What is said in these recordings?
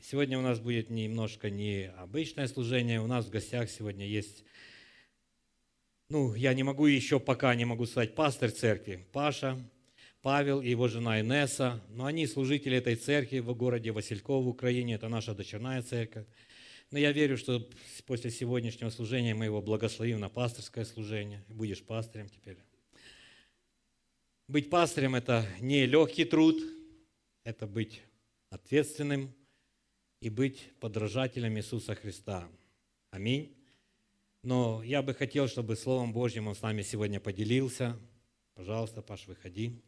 Сегодня у нас будет немножко необычное служение. У нас в гостях сегодня есть, я не могу еще пока не могу сказать, пастырь церкви Паша, Павел и его жена Инесса. Но они служители этой церкви в городе Васильков в Украине. Это наша дочерная церковь. Но я верю, что после сегодняшнего служения мы его благословим на пасторское служение. Будешь пастырем теперь. Быть пастырем – это не легкий труд, это быть ответственным и быть подражателем Иисуса Христа. Аминь. Но я бы хотел, чтобы Словом Божьим Он с нами сегодня поделился. Пожалуйста, Паш, выходи.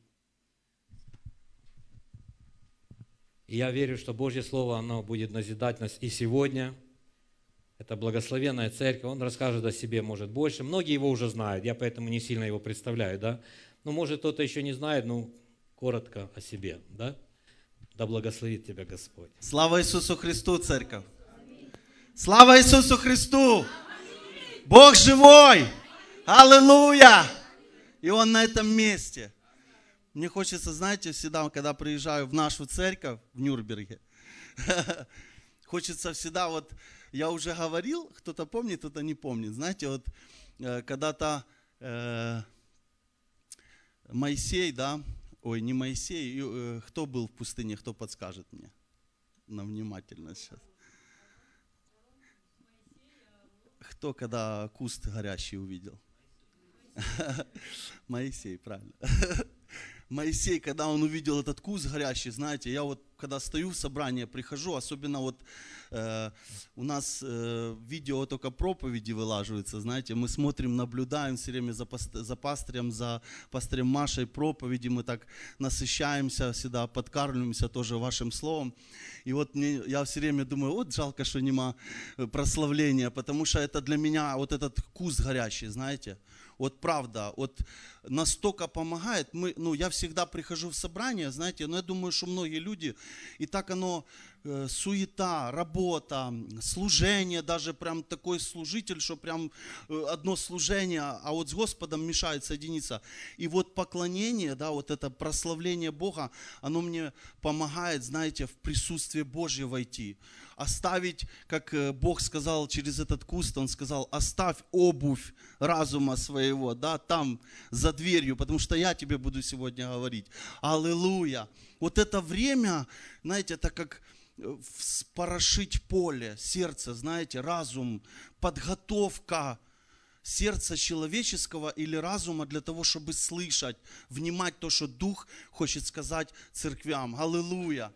И я верю, что Божье Слово, оно будет назидать нас и сегодня. Это благословенная церковь. Он расскажет о себе, может, больше. Многие его уже знают, я поэтому не сильно его представляю, да? Но, может, кто-то еще не знает, коротко о себе, да? Да благословит тебя Господь. Слава Иисусу Христу, церковь! Слава Иисусу Христу! Бог живой! Аллилуйя! И Он на этом месте. Мне хочется, знаете, всегда, когда приезжаю в нашу церковь в Нюрнберге, хочется всегда, я уже говорил, кто-то помнит, кто-то не помнит. Знаете, когда-то Моисей, не Моисей, кто был в пустыне, кто подскажет мне? На внимательно сейчас. Кто, когда куст горящий увидел? Моисей, правильно. Моисей, когда он увидел этот куст горящий, знаете, я когда стою в собрании, прихожу, особенно у нас видео только проповеди вылаживаются, знаете, мы смотрим, наблюдаем все время за пастырем Машей проповеди, мы так насыщаемся всегда, подкармливаемся тоже вашим словом. И я все время думаю, жалко, что нема прославления, потому что это для меня этот куст горящий, знаете. Правда, настолько помогает. Я всегда прихожу в собрание, знаете, но я думаю, что многие люди, и так оно, суета, работа, служение, даже прям такой служитель, что прям одно служение, а с Господом мешает соединиться. И поклонение, это прославление Бога, оно мне помогает, знаете, в присутствие Божье войти. Оставить, как Бог сказал через этот куст, Он сказал, оставь обувь разума своего, там, за дверью, потому что я тебе буду сегодня говорить. Аллилуйя. Это время, знаете, это как вспорошить поле, сердце, знаете, разум, подготовка сердца человеческого или разума для того, чтобы слышать, внимать то, что Дух хочет сказать церквям. Аллилуйя.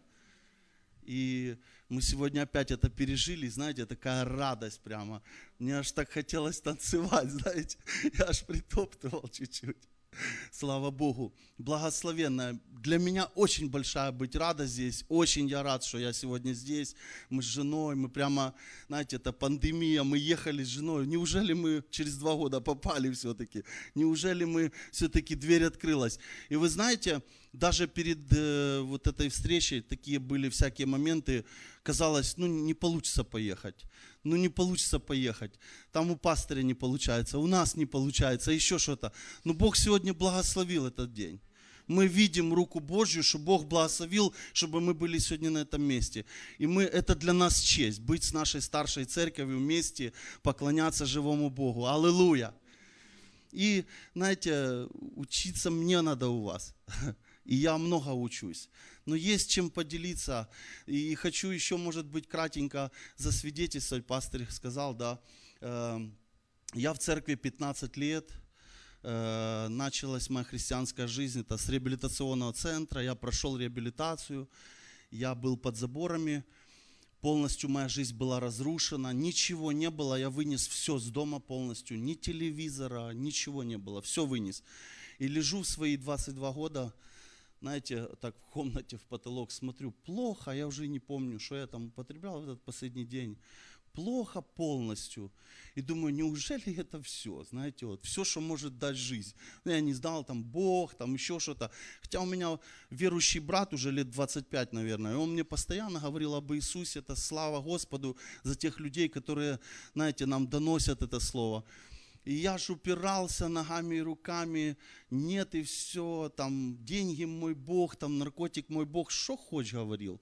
И мы сегодня опять это пережили, знаете, такая радость прямо. Мне аж так хотелось танцевать, знаете, я аж притоптывал чуть-чуть. Слава Богу. Благословенная. Для меня очень большая быть рада здесь. Очень я рад, что я сегодня здесь. Мы с женой, мы прямо, знаете, это пандемия, мы ехали с женой. Неужели мы через 2 года попали все-таки? Неужели мы все-таки дверь открылась? И вы знаете, даже перед этой встречей такие были всякие моменты, казалось, не получится поехать. Не получится поехать. Там у пастыря не получается, у нас не получается, еще что-то. Но Бог сегодня благословил этот день. Мы видим руку Божью, что Бог благословил, чтобы мы были сегодня на этом месте. И это для нас честь, быть с нашей старшей церковью вместе, поклоняться живому Богу. Аллилуйя. И, знаете, учиться мне надо у вас. И я много учусь. Но есть чем поделиться. И хочу еще, может быть, кратенько засвидетельствовать. Пастырь сказал, я в церкви 15 лет. Началась моя христианская жизнь. Это с реабилитационного центра. Я прошел реабилитацию. Я был под заборами. Полностью моя жизнь была разрушена. Ничего не было. Я вынес все с дома полностью. Ни телевизора, ничего не было. Все вынес. И лежу в свои 22 года. Знаете, так в комнате в потолок смотрю, плохо, я уже не помню, что я там употреблял в этот последний день. Плохо полностью. И думаю, неужели это все? Знаете, все, что может дать жизнь. Я не знал, там Бог, там еще что-то. Хотя у меня верующий брат уже лет 25, наверное, и он мне постоянно говорил об Иисусе. Это слава Господу за тех людей, которые, знаете, нам доносят это слово. И я ж упирался ногами и руками, нет и все, там деньги мой Бог, там наркотик мой Бог, что хочешь говорил.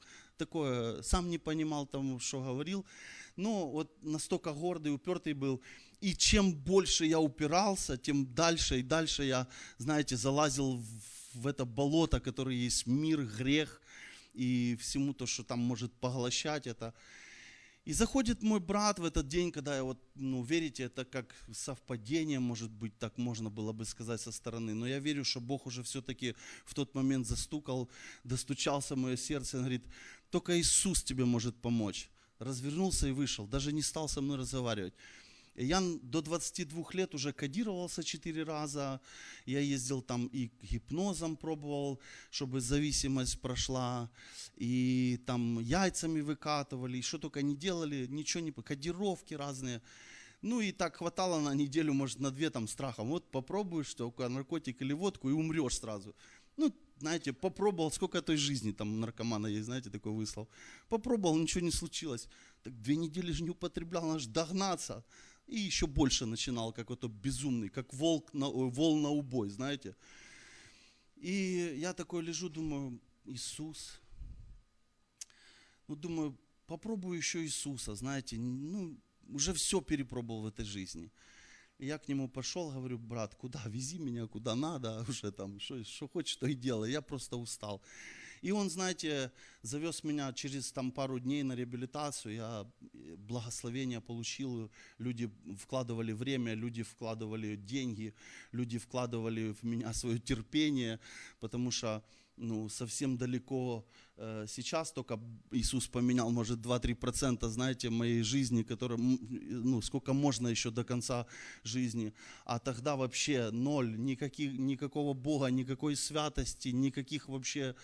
такое, сам не понимал тому, что говорил, но вот настолько гордый, упертый был. И чем больше я упирался, тем дальше и дальше я, знаете, залазил в это болото, которое есть мир, грех и всему то, что там может поглощать это. И заходит мой брат в этот день, когда я верите, это как совпадение, может быть, так можно было бы сказать со стороны. Но я верю, что Бог уже все-таки в тот момент достучался в мое сердце и говорит, только Иисус тебе может помочь. Развернулся и вышел, даже не стал со мной разговаривать. Я до 22 лет уже кодировался 4 раза, я ездил там и гипнозом пробовал, чтобы зависимость прошла, и там яйцами выкатывали, и что только не делали, ничего не, кодировки разные. Ну и так хватало на неделю, может на 2 там страхом. Вот попробуешь только наркотик или водку и умрешь сразу. Ну, знаете, попробовал, сколько той жизни там наркомана есть, знаете, такой выслал. Попробовал, ничего не случилось. Так 2 недели же не употреблял, надо же догнаться. И еще больше начинал, как вот безумный, как вол на убой, знаете. И я такой лежу, думаю, Иисус. Ну, думаю, попробую еще Иисуса, знаете. Ну, уже все перепробовал в этой жизни. И я к нему пошел, говорю, брат, куда? Вези меня куда надо, уже там, что хочешь, то и делай. Я просто устал. И он, знаете, завез меня через там пару дней на реабилитацию, я благословение получил, люди вкладывали время, люди вкладывали деньги, люди вкладывали в меня свое терпение, потому что совсем далеко сейчас только Иисус поменял, может, 2-3%, знаете, моей жизни, которая, сколько можно еще до конца жизни. А тогда вообще ноль, никакого Бога, никакой святости, никаких вообще,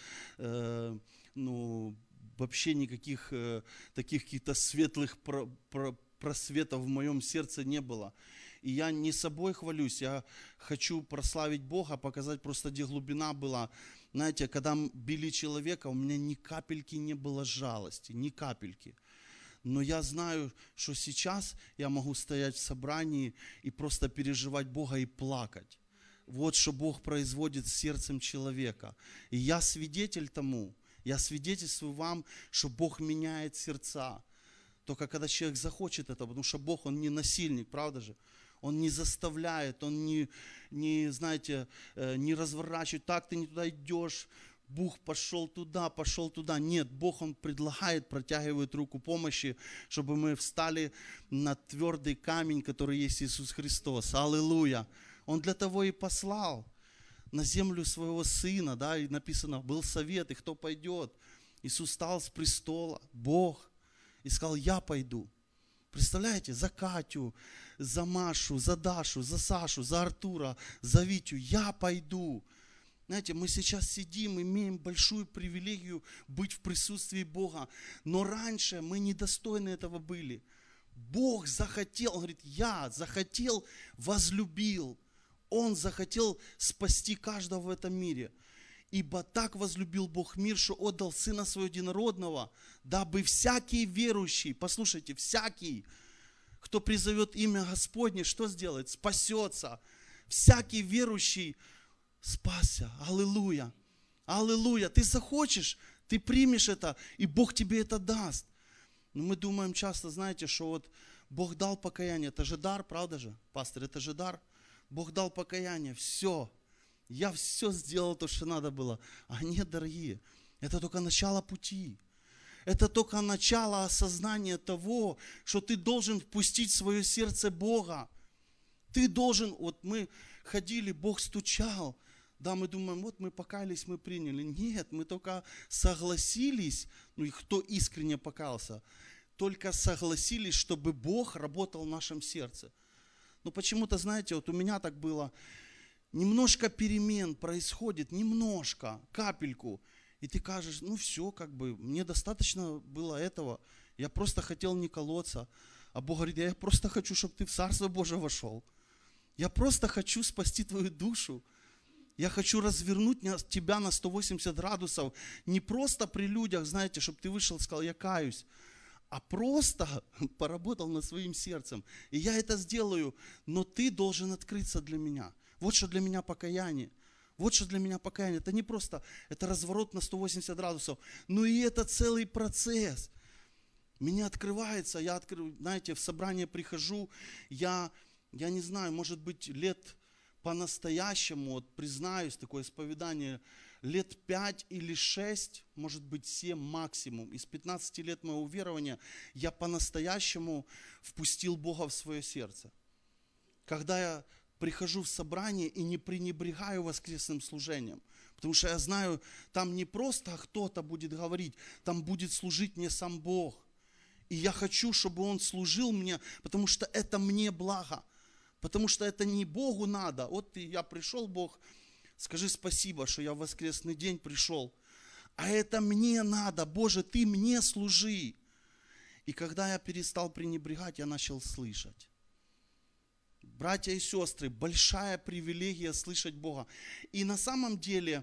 вообще никаких таких каких-то светлых просветов в моем сердце не было. И я не собой хвалюсь, я хочу прославить Бога, показать просто, где глубина была. Знаете, когда били человека, у меня ни капельки не было жалости, ни капельки. Но я знаю, что сейчас я могу стоять в собрании и просто переживать Бога и плакать. Вот что Бог производит с сердцем человека. И я свидетель тому, я свидетельствую вам, что Бог меняет сердца. Только когда человек захочет это, потому что Бог, Он не насильник, правда же? Он не заставляет, Он не знаете, не разворачивает, так ты не туда идешь, Бог пошел туда. Нет, Бог, Он предлагает, протягивает руку помощи, чтобы мы встали на твердый камень, который есть Иисус Христос. Аллилуйя! Он для того и послал на землю своего Сына, да, и написано, был совет, и кто пойдет? Иисус встал с престола, Бог, и сказал, я пойду. Представляете, за Катю, за Машу, за Дашу, за Сашу, за Артура, за Витю, я пойду. Знаете, мы сейчас сидим, имеем большую привилегию быть в присутствии Бога, но раньше мы недостойны этого были. Бог захотел, Он говорит, я захотел, возлюбил. Он захотел спасти каждого в этом мире. Ибо так возлюбил Бог мир, что отдал Сына Своего Единородного, дабы всякий верующий, послушайте, всякий, кто призовет имя Господне, что сделает? Спасется. Всякий верующий спасся. Аллилуйя. Аллилуйя. Ты захочешь, ты примешь это, и Бог тебе это даст. Но мы думаем часто, знаете, что вот Бог дал покаяние. Это же дар, правда же? Пастор, это же дар. Бог дал покаяние. Все. Я все сделал то, что надо было. А нет, дорогие, это только начало пути. Это только начало осознания того, что ты должен впустить в свое сердце Бога. Ты должен, вот мы ходили, Бог стучал. Да, мы думаем, вот мы покаялись, мы приняли. Нет, мы только согласились, и кто искренне покаялся, только согласились, чтобы Бог работал в нашем сердце. Но почему-то, знаете, вот у меня так было. Немножко перемен происходит, немножко, капельку. И ты кажешь, все, мне достаточно было этого. Я просто хотел не колоться. А Бог говорит, я просто хочу, чтобы ты в Царство Божие вошел. Я просто хочу спасти твою душу. Я хочу развернуть тебя на 180 градусов. Не просто при людях, знаете, чтобы ты вышел и сказал, я каюсь. А просто поработал над своим сердцем. И я это сделаю, но ты должен открыться для меня. Вот что для меня покаяние. Вот что для меня покаяние. Это не просто, это разворот на 180 градусов, но и это целый процесс. Меня открывается, знаете, в собрание прихожу, я не знаю, может быть, лет по-настоящему, вот признаюсь, такое исповедание, лет 5 или 6, может быть 7 максимум. Из 15 лет моего верования я по-настоящему впустил Бога в свое сердце. Когда я прихожу в собрание и не пренебрегаю воскресным служением, потому что я знаю, там не просто кто-то будет говорить, там будет служить мне сам Бог. И я хочу, чтобы Он служил мне, потому что это мне благо. Потому что это не Богу надо. Вот я пришел, Бог, скажи спасибо, что я в воскресный день пришел. А это мне надо. Боже, Ты мне служи. И когда я перестал пренебрегать, я начал слышать. Братья и сестры, большая привилегия слышать Бога. И на самом деле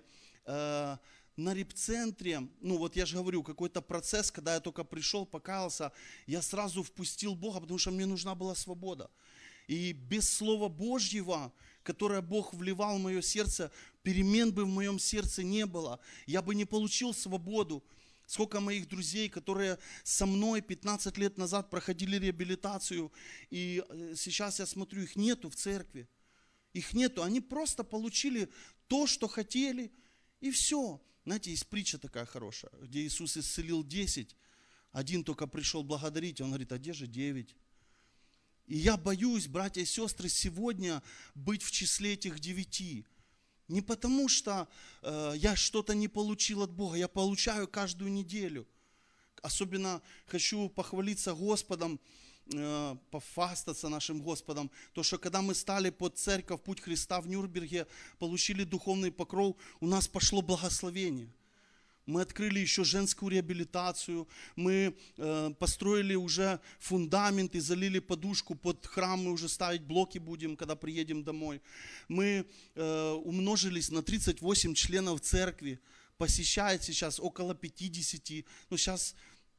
на репцентре, ну вот я же говорю, какой-то процесс, когда я только пришел, покаялся, я сразу впустил Бога, потому что мне нужна была свобода. И без Слова Божьего, которое Бог вливал в мое сердце, перемен бы в моем сердце не было. Я бы не получил свободу. Сколько моих друзей, которые со мной 15 лет назад проходили реабилитацию, и сейчас я смотрю, их нету в церкви. Их нету, они просто получили то, что хотели, и все. Знаете, есть притча такая хорошая, где Иисус исцелил 10, один только пришел благодарить, он говорит, а где же 9? И я боюсь, братья и сестры, сегодня быть в числе этих 9. Не потому, что я что-то не получил от Бога, я получаю каждую неделю. Особенно хочу похвалиться Господом, пофастаться нашим Господом. То, что когда мы стали под церковь Путь Христа в Нюрнберге, получили духовный покров, у нас пошло благословение. Мы открыли еще женскую реабилитацию, мы построили уже фундамент и залили подушку под храм, мы уже ставить блоки будем, когда приедем домой. Мы умножились на 38 членов церкви, посещает сейчас около 50, ну сейчас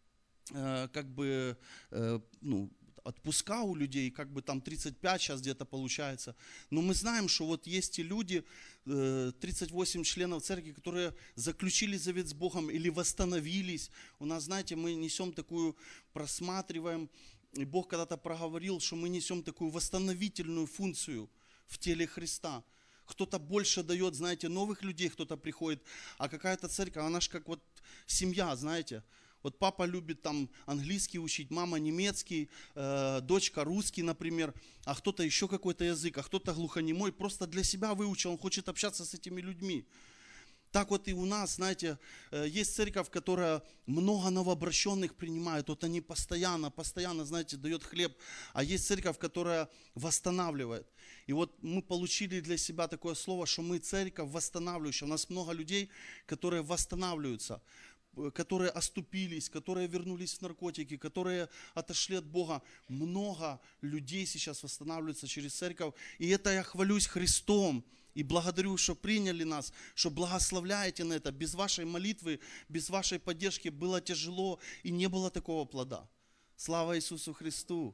отпуска у людей, как бы там 35 сейчас где-то получается. Но мы знаем, что вот есть и люди, 38 членов церкви, которые заключили завет с Богом или восстановились. У нас, знаете, мы несем такую, просматриваем, и Бог когда-то проговорил, что мы несем такую восстановительную функцию в теле Христа. Кто-то больше дает, знаете, новых людей, кто-то приходит, а какая-то церковь, она же как вот семья, знаете. Вот папа любит там английский учить, мама немецкий, дочка русский, например, а кто-то еще какой-то язык, а кто-то глухонемой, просто для себя выучил, он хочет общаться с этими людьми. Так вот и у нас, знаете, есть церковь, которая много новообращенных принимает, вот они постоянно, знаете, дает хлеб, а есть церковь, которая восстанавливает. И вот мы получили для себя такое слово, что мы церковь восстанавливающая, у нас много людей, которые восстанавливаются, которые оступились, которые вернулись в наркотики, которые отошли от Бога. Много людей сейчас восстанавливаются через церковь. И это я хвалюсь Христом. И благодарю, что приняли нас, что благословляете на это. Без вашей молитвы, без вашей поддержки было тяжело и не было такого плода. Слава Иисусу Христу!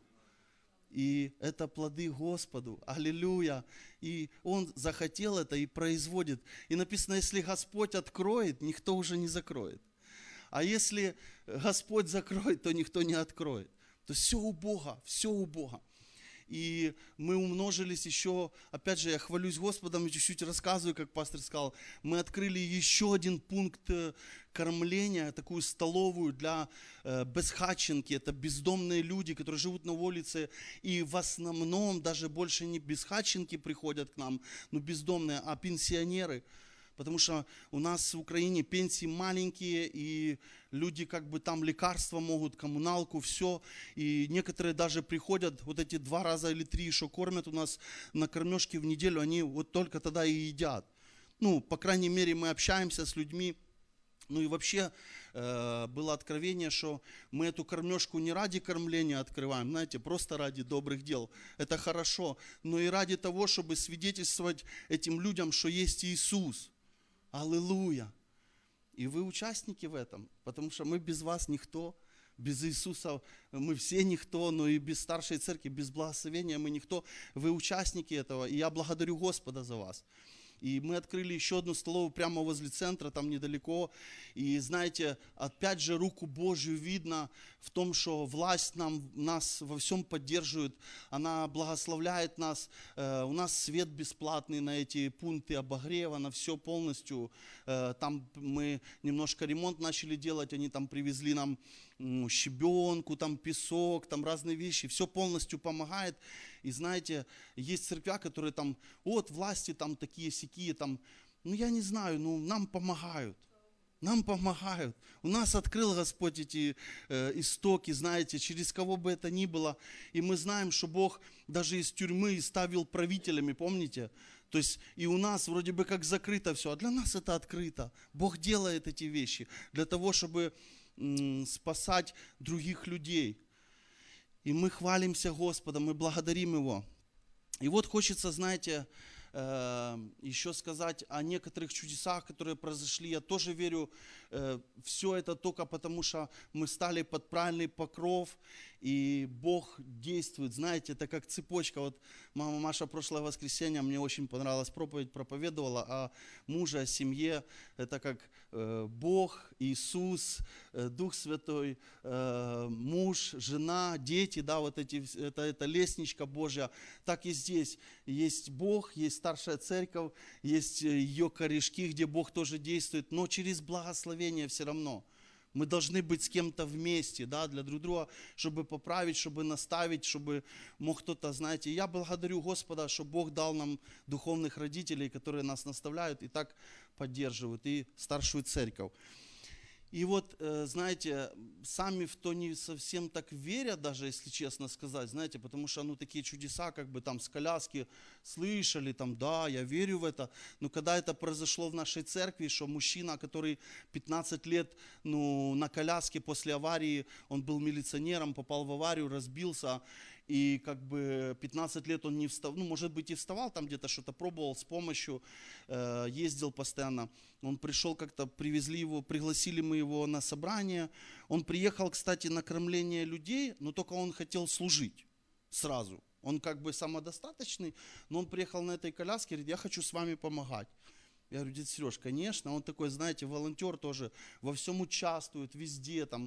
И это плоды Господу. Аллилуйя. И Он захотел это и производит. И написано, если Господь откроет, никто уже не закроет. А если Господь закроет, то никто не откроет. То есть все у Бога, все у Бога. И мы умножились еще, опять же, я хвалюсь Господом и чуть-чуть рассказываю, как пастор сказал, мы открыли еще один пункт кормления, такую столовую для безхатченки, это бездомные люди, которые живут на улице, и в основном даже больше не безхатченки приходят к нам, но бездомные, а пенсионеры. Потому что у нас в Украине пенсии маленькие, и люди как бы там лекарства могут, коммуналку, все. И некоторые даже приходят, вот эти 2 раза или 3 еще кормят у нас на кормежке в неделю, они вот только тогда и едят. Ну, по крайней мере, мы общаемся с людьми. Ну и вообще было откровение, что мы эту кормежку не ради кормления открываем, знаете, просто ради добрых дел. Это хорошо, но и ради того, чтобы свидетельствовать этим людям, что есть Иисус. Аллилуйя! И вы участники в этом, потому что мы без вас никто, без Иисуса мы все никто, но и без старшей церкви, без благословения мы никто. Вы участники этого, и я благодарю Господа за вас. И мы открыли еще одну столовую прямо возле центра, там недалеко. И знаете, опять же руку Божью видно в том, что власть нас во всем поддерживает. Она благословляет нас. У нас свет бесплатный на эти пункты обогрева, на все полностью. Там мы немножко ремонт начали делать, они там привезли нам щебенку, там песок, там разные вещи. Все полностью помогает. И знаете, есть церквя, которые там, вот власти там такие-сякие, там, ну я не знаю, ну нам помогают. Нам помогают. У нас открыл Господь эти истоки, знаете, через кого бы это ни было. И мы знаем, что Бог даже из тюрьмы ставил правителями, помните? То есть и у нас вроде бы как закрыто все, а для нас это открыто. Бог делает эти вещи для того, чтобы спасать других людей. И мы хвалимся Господом, мы благодарим Его. И вот хочется, знаете, еще сказать о некоторых чудесах, которые произошли. Я тоже верю, все это только потому, что мы стали под правильный покров, и Бог действует. Знаете, это как цепочка. Вот мама Маша прошлое воскресенье, мне очень понравилась проповедь, проповедовала о муже, о семье. Это как Бог, Иисус, Дух Святой, муж, жена, дети, да, вот это лестничка Божья. Так и здесь. Есть Бог, есть старшая церковь, есть ее корешки, где Бог тоже действует, но через благословение все равно. Мы должны быть с кем-то вместе, да, для друг друга, чтобы поправить, чтобы наставить, чтобы мог кто-то, знаете. Я благодарю Господа, что Бог дал нам духовных родителей, которые нас наставляют и так поддерживают, и старшую церковь. И вот, знаете, сами в то не совсем так верят, даже если честно сказать, знаете, потому что, ну, такие чудеса, как бы там с коляски слышали, там, да, я верю в это. Но когда это произошло в нашей церкви, что мужчина, который 15 лет, ну, на коляске после аварии, он был милиционером, попал в аварию, разбился, и как бы 15 лет он не вставал, ну, может быть, и вставал, там где-то что-то пробовал с помощью, ездил постоянно. Он пришел как-то, привезли его, пригласили мы его на собрание. Он приехал, кстати, на кормление людей, но только он хотел служить сразу. Он как бы самодостаточный, но он приехал на этой коляске, говорит, я хочу с вами помогать. Я говорю, дядя Сереж, конечно, он такой, знаете, волонтер тоже, во всем участвует, везде там.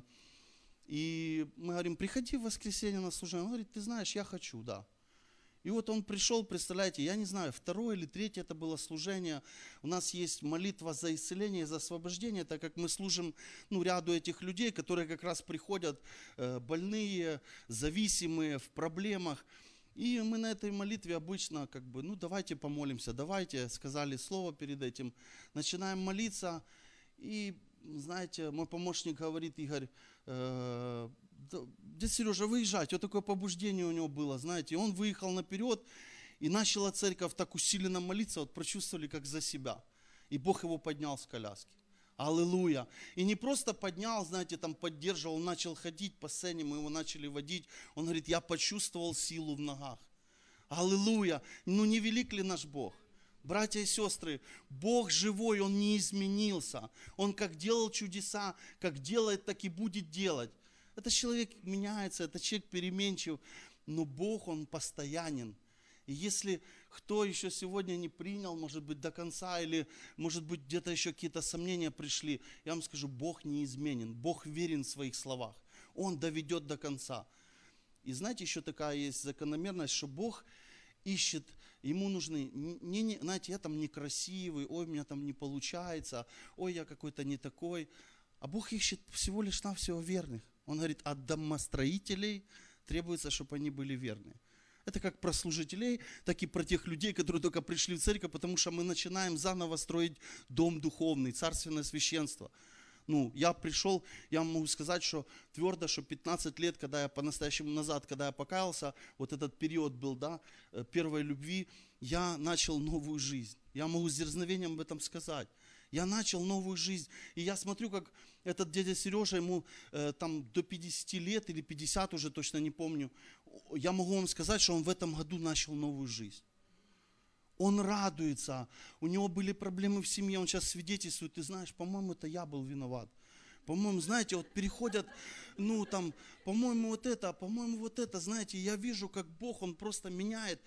И мы говорим, приходи в воскресенье на служение. Он говорит, ты знаешь, я хочу, да. И вот он пришел, представляете, я не знаю, второе или третье это было служение. У нас есть молитва за исцеление, за освобождение, так как мы служим, ну, ряду этих людей, которые как раз приходят больные, зависимые, в проблемах. И мы на этой молитве обычно как бы, ну, давайте помолимся, давайте, сказали слово перед этим. Начинаем молиться, и, знаете, мой помощник говорит, Игорь, дядя Сережа, выезжать. Вот такое побуждение у него было, знаете. И он выехал наперед, и начала церковь так усиленно молиться, вот прочувствовали, как за себя. И Бог его поднял с коляски. Аллилуйя. И не просто поднял, знаете, там поддерживал, он начал ходить по сцене, мы его начали водить. Он говорит, я почувствовал силу в ногах. Аллилуйя. Ну не велик ли наш Бог? Братья и сестры, Бог живой, Он не изменился. Он как делал чудеса, как делает, так и будет делать. Этот человек меняется, этот человек переменчив, но Бог, Он постоянен. И если кто еще сегодня не принял, может быть, до конца, или, может быть, где-то еще какие-то сомнения пришли, я вам скажу, Бог неизменен, Бог верен в своих словах. Он доведет до конца. И знаете, еще такая есть закономерность, что Бог ищет, ему нужны, знаете, я там некрасивый, ой, у меня там не получается, ой, я какой-то не такой. А Бог ищет всего лишь навсего верных. Он говорит, от домостроителей требуется, чтобы они были верны. Это как про служителей, так и про тех людей, которые только пришли в церковь, потому что мы начинаем заново строить дом духовный, царственное священство. Ну, я пришел, я могу сказать, что твердо, что 15 лет, когда я по-настоящему назад, когда я покаялся, вот этот период был, да, первой любви, я начал новую жизнь. Я могу с дерзновением об этом сказать. Я начал новую жизнь. И я смотрю, как этот дядя Сережа, ему там до 50 лет или 50 уже, точно не помню. Я могу вам сказать, что он в этом году начал новую жизнь. Он радуется. У него были проблемы в семье, он сейчас свидетельствует. Ты знаешь, по-моему, это я был виноват. По-моему, знаете, вот переходят, ну там, по-моему, вот это, знаете, я вижу, как Бог, Он просто меняет.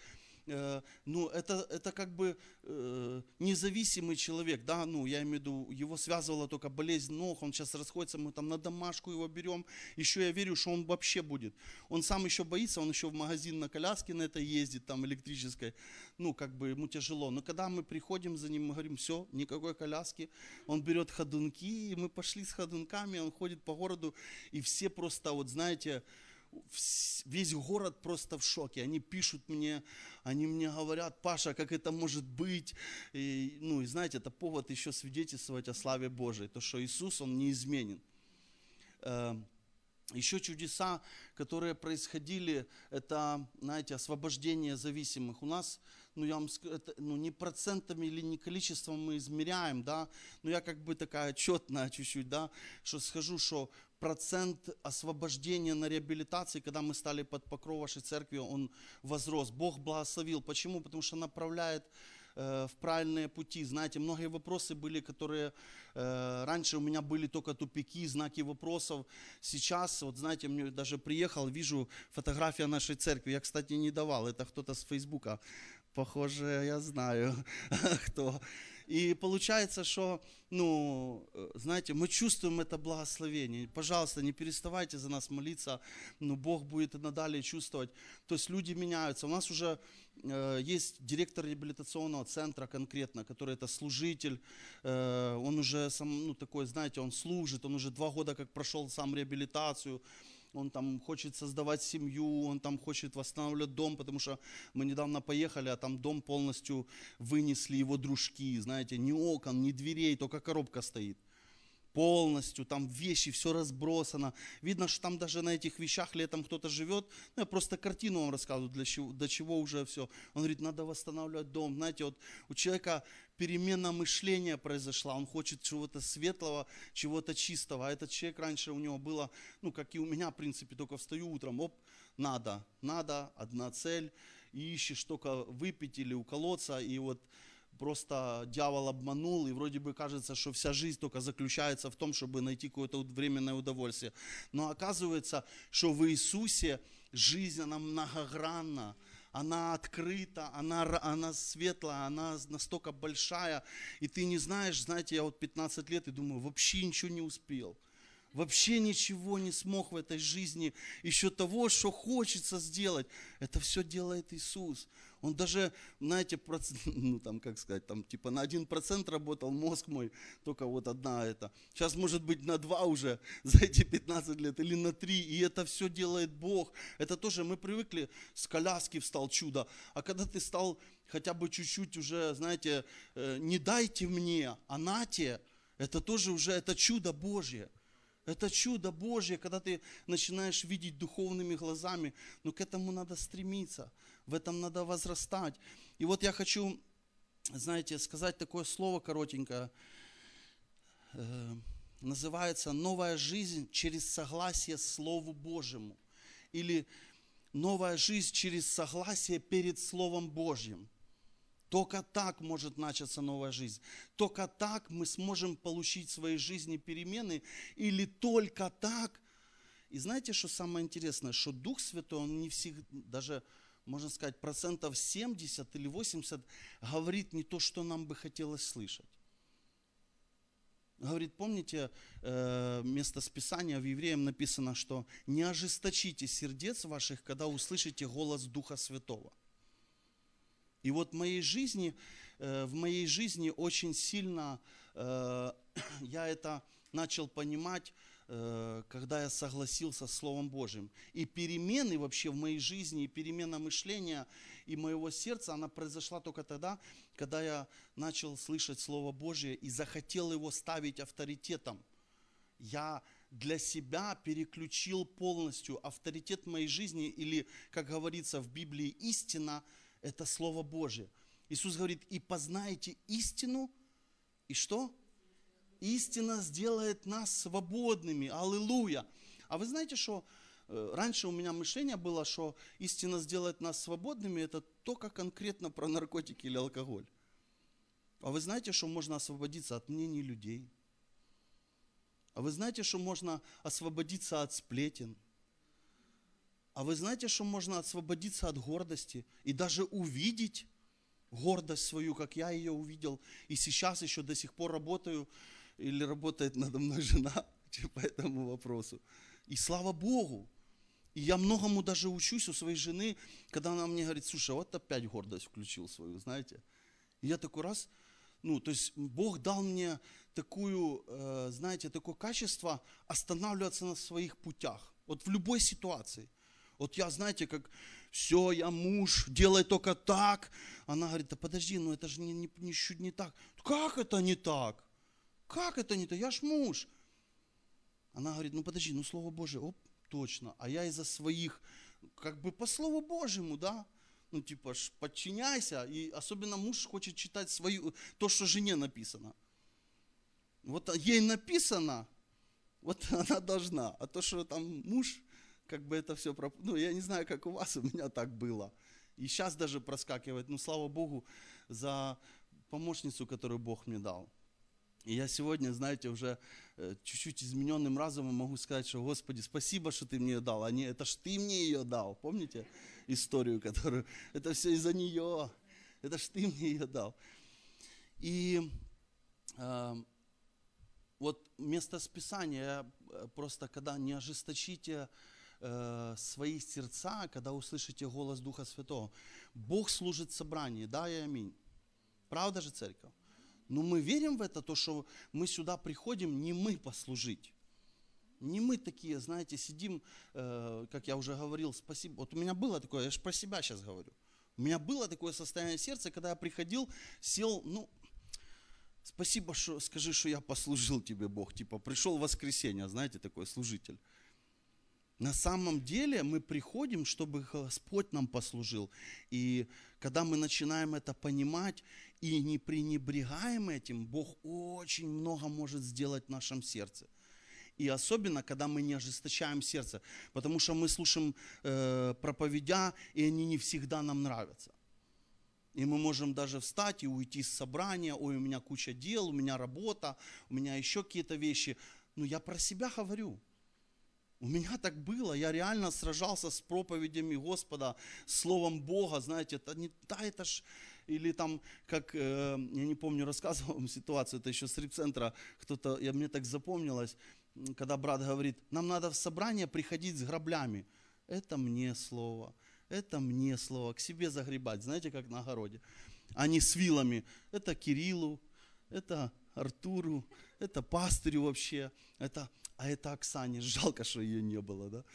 ну, это как бы независимый человек, да, ну, я имею в виду, его связывала только болезнь ног, он сейчас расходится, мы там на домашку его берем, еще я верю, что он вообще будет. Он сам еще боится, он еще в магазин на коляске на это ездит, там, электрической, ну, как бы ему тяжело. Но когда мы приходим за ним, мы говорим, все, никакой коляски, он берет ходунки, и мы пошли с ходунками, он ходит по городу, и все просто, вот знаете, весь город просто в шоке. Они пишут мне, они мне говорят: Паша, как это может быть? И, ну, и знаете, это повод еще свидетельствовать о славе Божией, то, что Иисус, Он неизменен. Еще чудеса, которые происходили, это, знаете, освобождение зависимых. У нас, ну, я вам скажу, это, ну, не процентами или не количеством мы измеряем, да, но я как бы такая отчетная чуть-чуть, да, что скажу, что процент освобождения на реабилитации, когда мы стали под покров вашей церкви, он возрос. Бог благословил. Почему? Потому что направляет в правильные пути. Знаете, многие вопросы были, которые раньше у меня были только тупики, знаки вопросов. Сейчас, вот знаете, мне даже приехал, вижу фотография нашей церкви. Я, кстати, не давал, это кто-то с Фейсбука. Похоже, я знаю, кто. И получается, что, ну, знаете, мы чувствуем это благословение. Пожалуйста, не переставайте за нас молиться, но Бог будет и надалее чувствовать. То есть люди меняются. У нас уже есть директор реабилитационного центра конкретно, который это служитель. Он уже сам, ну, такой, знаете, он служит, он уже 2 года как прошел сам реабилитацию. Он там хочет создавать семью, он там хочет восстанавливать дом, потому что мы недавно поехали, а там дом полностью вынесли его дружки, знаете, ни окон, ни дверей, только коробка стоит. Полностью, там вещи, все разбросано. Видно, что там даже на этих вещах летом кто-то живет. Ну, я просто картину вам рассказываю, до чего уже все. Он говорит, надо восстанавливать дом. Знаете, вот у человека перемена мышления произошла. Он хочет чего-то светлого, чего-то чистого. А этот человек раньше у него было, ну, как и у меня, в принципе, только встаю утром, оп, надо, одна цель. И ищешь только выпить или уколоться. И вот просто дьявол обманул, и вроде бы кажется, что вся жизнь только заключается в том, чтобы найти какое-то временное удовольствие. Но оказывается, что в Иисусе жизнь, она многогранна, она открыта, она светлая, она настолько большая, и ты не знаешь, знаете, я вот 15 лет и думаю, вообще ничего не успел. Вообще ничего не смог в этой жизни, еще того, что хочется сделать. Это все делает Иисус. Он даже, знаете, ну там, как сказать, там типа на 1% работал мозг мой, только вот одна это. Сейчас может быть на 2 уже за эти 15 лет или на 3, и это все делает Бог. Это тоже мы привыкли, с коляски встал чудо, а когда ты стал хотя бы чуть-чуть уже, знаете, не дайте мне, а нате, это тоже уже, это чудо Божье. Это чудо Божье, когда ты начинаешь видеть духовными глазами, но к этому надо стремиться, в этом надо возрастать. И вот я хочу, знаете, сказать такое слово коротенькое, называется «Новая жизнь через согласие Слову Божьему» или «Новая жизнь через согласие перед Словом Божьим». Только так может начаться новая жизнь. Только так мы сможем получить в своей жизни перемены. Или только так. И знаете, что самое интересное? Что Дух Святой, он не всегда, даже, можно сказать, 70% или 80% говорит не то, что нам бы хотелось слышать. Говорит, помните, место с Писания в Евреям написано, что не ожесточите сердец ваших, когда услышите голос Духа Святого. И вот в моей жизни очень сильно я это начал понимать, когда я согласился с Словом Божьим. И перемены вообще в моей жизни, и перемена мышления и моего сердца, она произошла только тогда, когда я начал слышать Слово Божье и захотел его ставить авторитетом. Я для себя переключил полностью авторитет моей жизни, или, как говорится в Библии, истина – это Слово Божье. Иисус говорит, и познаете истину, и что? Истина сделает нас свободными. Аллилуйя. А вы знаете, что раньше у меня мышление было, что истина сделает нас свободными, это только конкретно про наркотики или алкоголь. А вы знаете, что можно освободиться от мнений людей? А вы знаете, что можно освободиться от сплетен? А вы знаете, что можно освободиться от гордости и даже увидеть гордость свою, как я ее увидел, и сейчас еще до сих пор работаю, или работает надо мной жена по этому вопросу. И слава Богу. И я многому даже учусь у своей жены, когда она мне говорит: слушай, вот опять гордость включил свою, знаете. И я такой раз, то есть Бог дал мне такую, знаете, такое качество останавливаться на своих путях. Вот в любой ситуации. Вот я, знаете, как все, я муж, делай только так. Она говорит: да подожди, это же чуть не так. Как это не так? Как это не так? Я ж муж. Она говорит: подожди, Слово Божие, точно. А я из-за своих, как бы по Слову Божьему, да, подчиняйся. И особенно муж хочет читать то, что жене написано. Вот ей написано, вот она должна. А то, что там муж, как бы это все, я не знаю, как у вас, у меня так было. И сейчас даже проскакивает, слава Богу, за помощницу, которую Бог мне дал. И я сегодня, знаете, уже чуть-чуть измененным разумом могу сказать, что: Господи, спасибо, что Ты мне ее дал. Это ж Ты мне ее дал. Помните историю, которую... Это все из-за нее. Это ж Ты мне ее дал. И вот место Писания, просто когда не ожесточите свои сердца, когда услышите голос Духа Святого. Бог служит в собрании, да и аминь. Правда же, церковь? Но мы верим в это, то, что мы сюда приходим не мы послужить. Не мы такие, знаете, сидим, как я уже говорил, спасибо. Вот у меня было такое, я же про себя сейчас говорю. У меня было такое состояние сердца, когда я приходил, сел, спасибо, что скажи, что я послужил тебе, Бог. Типа пришел в воскресенье, знаете, такой служитель. На самом деле мы приходим, чтобы Господь нам послужил. И когда мы начинаем это понимать и не пренебрегаем этим, Бог очень много может сделать в нашем сердце. И особенно, когда мы не ожесточаем сердце. Потому что мы слушаем проповедя, и они не всегда нам нравятся. И мы можем даже встать и уйти с собрания: ой, у меня куча дел, у меня работа, у меня еще какие-то вещи. Но я про себя говорю. У меня так было, я реально сражался с проповедями Господа, Словом Бога, знаете, это не это ж, или там, как, я не помню, рассказывал вам ситуацию, это еще с репцентра, мне так запомнилось, когда брат говорит: нам надо в собрание приходить с граблями. Это мне слово, к себе загребать, знаете, как на огороде. А не с вилами, это Кириллу, это Артуру, это пастырю вообще, это Оксане, жалко, что ее не было, да?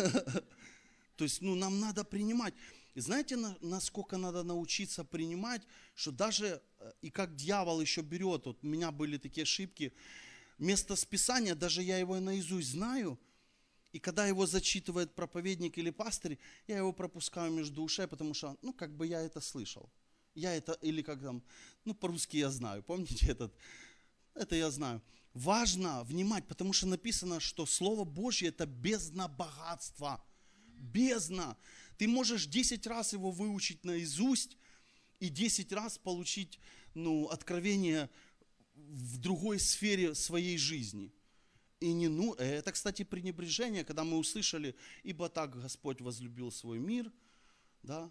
То есть, нам надо принимать. И знаете, насколько надо научиться принимать, что даже, и как дьявол еще берет, вот у меня были такие ошибки, место Писания, даже я его наизусть знаю, и когда его зачитывает проповедник или пастырь, я его пропускаю между ушей, потому что, как бы я это слышал. Я это, или как там, по-русски я знаю, помните это я знаю. Важно внимать, потому что написано, что Слово Божье это бездна богатства. Бездна. Ты можешь 10 раз его выучить наизусть и 10 раз получить откровение в другой сфере своей жизни. И это, кстати, пренебрежение, когда мы услышали: ибо так Господь возлюбил свой мир, да,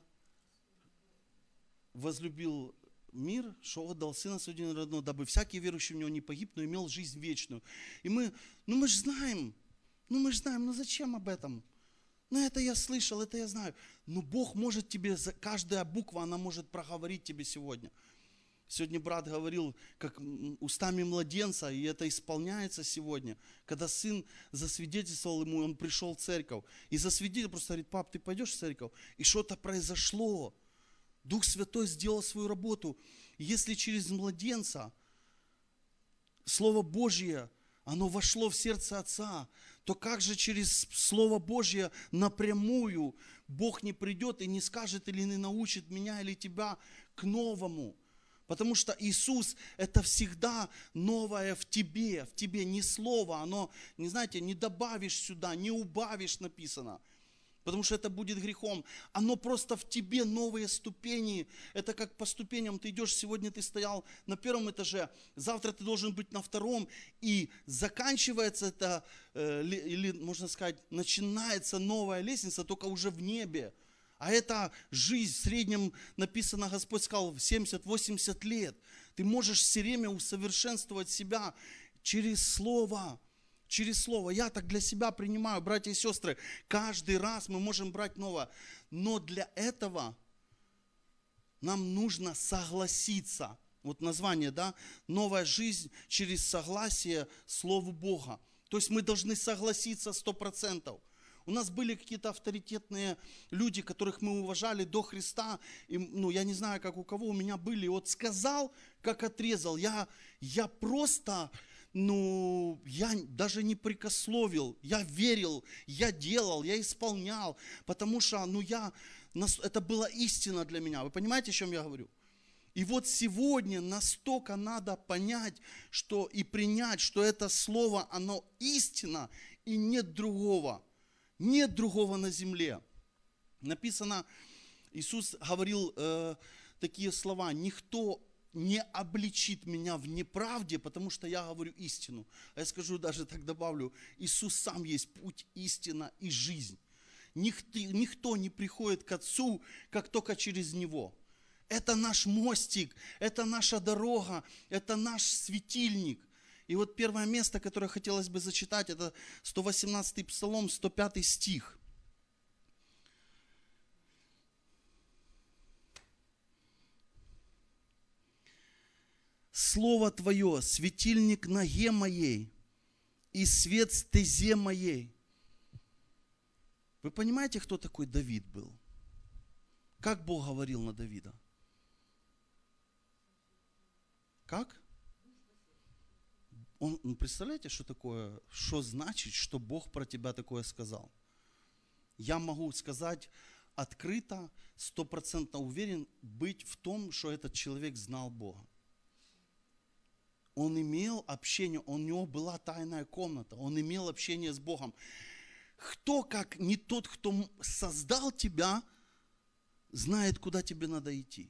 возлюбил мир, что отдал Сына Своего Единородного, дабы всякий верующий в Него не погиб, но имел жизнь вечную. И мы же знаем, зачем об этом? Это я слышал, это я знаю. Но Бог может тебе, каждая буква, она может проговорить тебе сегодня. Сегодня брат говорил, как устами младенца, и это исполняется сегодня. Когда сын засвидетельствовал ему, он пришел в церковь. И засвидетельствовал, просто говорит: пап, ты пойдешь в церковь? И что-то произошло. Дух Святой сделал свою работу. И если через младенца Слово Божье, оно вошло в сердце Отца, то как же через Слово Божье напрямую Бог не придет и не скажет или не научит меня или тебя к новому? Потому что Иисус это всегда новое в тебе не слово, оно, не знаете, не добавишь сюда, не убавишь, написано. потому что это будет грехом. Оно просто в тебе новые ступени. Это как по ступеням ты идешь. Сегодня ты стоял на первом этаже, завтра ты должен быть на втором. И заканчивается это, или можно сказать, начинается новая лестница, только уже в небе. А это жизнь, в среднем написано, Господь сказал, 70-80 лет. Ты можешь все время усовершенствовать себя через Слово. Через Слово. Я так для себя принимаю, братья и сестры. Каждый раз мы можем брать новое. Но для этого нам нужно согласиться. Вот название, да? Новая жизнь через согласие Слову Бога. То есть мы должны согласиться 100%. У нас были какие-то авторитетные люди, которых мы уважали до Христа. И, я не знаю, как у кого, у меня были. Вот сказал, как отрезал. Я просто... я даже не прикословил, я верил, я делал, я исполнял, потому что, это была истина для меня. Вы понимаете, о чем я говорю? И вот сегодня настолько надо понять, и принять, что это слово, оно истина, и нет другого на земле. Написано, Иисус говорил такие слова: «Никто не обличит меня в неправде, потому что я говорю истину». А я скажу, даже так добавлю, Иисус сам есть путь, истина и жизнь. Никто не приходит к Отцу, как только через Него. Это наш мостик, это наша дорога, это наш светильник. И вот первое место, которое хотелось бы зачитать, это 118-й Псалом, 105 стих. Слово Твое, светильник ноге моей и свет стезе моей. Вы понимаете, кто такой Давид был? Как Бог говорил на Давида? Как? Представляете, что такое, что значит, что Бог про тебя такое сказал? Я могу сказать открыто, 100% уверен быть в том, что этот человек знал Бога. Он имел общение, у него была тайная комната, он имел общение с Богом. Кто, как не тот, кто создал тебя, знает, куда тебе надо идти?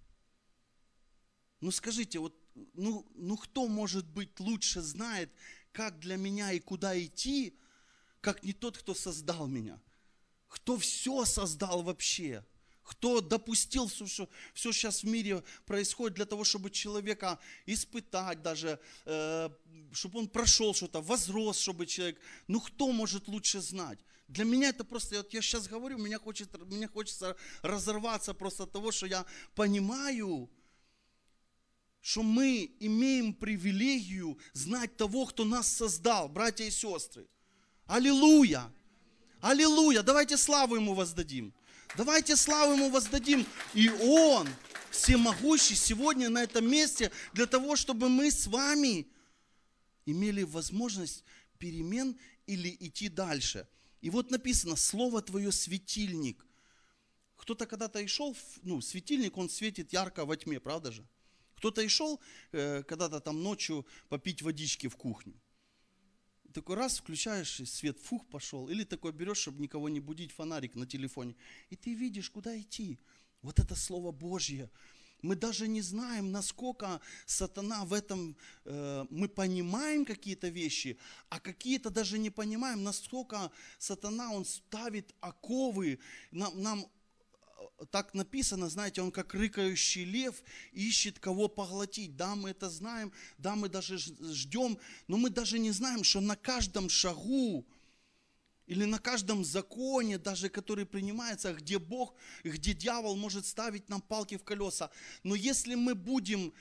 Скажите, кто, может быть, лучше знает, как для меня и куда идти, как не тот, кто создал меня? Кто все создал вообще? Кто допустил все сейчас в мире происходит для того, чтобы человека испытать даже, чтобы он прошел что-то, возрос, чтобы человек... кто может лучше знать? Для меня это просто, я сейчас говорю, мне хочется разорваться просто от того, что я понимаю, что мы имеем привилегию знать того, кто нас создал, братья и сестры. Аллилуйя! Аллилуйя! Давайте славу Ему воздадим. Давайте славу Ему воздадим. И Он всемогущий сегодня на этом месте для того, чтобы мы с вами имели возможность перемен или идти дальше. И вот написано, Слово Твое светильник. Кто-то когда-то и шел, светильник, он светит ярко во тьме, правда же? Кто-то и шел когда-то там ночью попить водички в кухню. Такой раз включаешь, и свет пошел. Или такой берешь, чтобы никого не будить, фонарик на телефоне. И ты видишь, куда идти. Вот это Слово Божье. Мы даже не знаем, насколько сатана в этом, мы понимаем какие-то вещи, а какие-то даже не понимаем, насколько сатана, он ставит оковы. Нам так написано, знаете, он как рыкающий лев ищет кого поглотить. Да, мы это знаем, да, мы даже ждем, но мы даже не знаем, что на каждом шагу или на каждом законе, даже который принимается, где Бог, где дьявол может ставить нам палки в колеса. Но если мы будем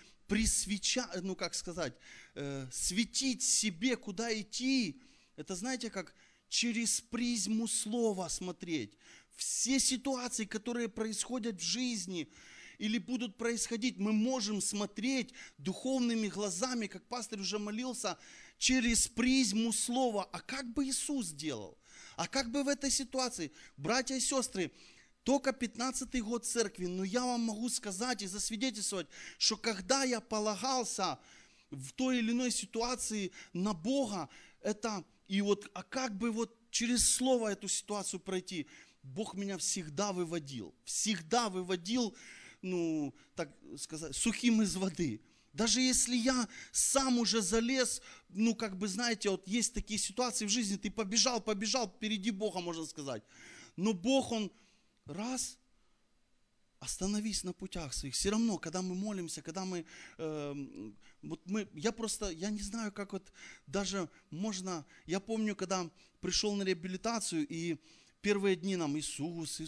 светить себе, куда идти, это знаете, как через призму слова смотреть. Все ситуации, которые происходят в жизни или будут происходить, мы можем смотреть духовными глазами, как пастырь уже молился, через призму слова. А как бы Иисус делал? А как бы в этой ситуации? Братья и сестры, только 15-й год церкви, но я вам могу сказать и засвидетельствовать, что когда я полагался в той или иной ситуации на Бога, как бы через слово эту ситуацию пройти? Бог меня всегда выводил, ну, так сказать, сухим из воды. Даже если я сам уже залез, ну, как бы, знаете, вот есть такие ситуации в жизни, ты побежал впереди Бога, можно сказать. Но Бог, Он раз, остановись на путях своих. Все равно, когда мы молимся, когда я не знаю, как вот даже можно, я помню, когда пришел на реабилитацию, и первые дни нам Иисус,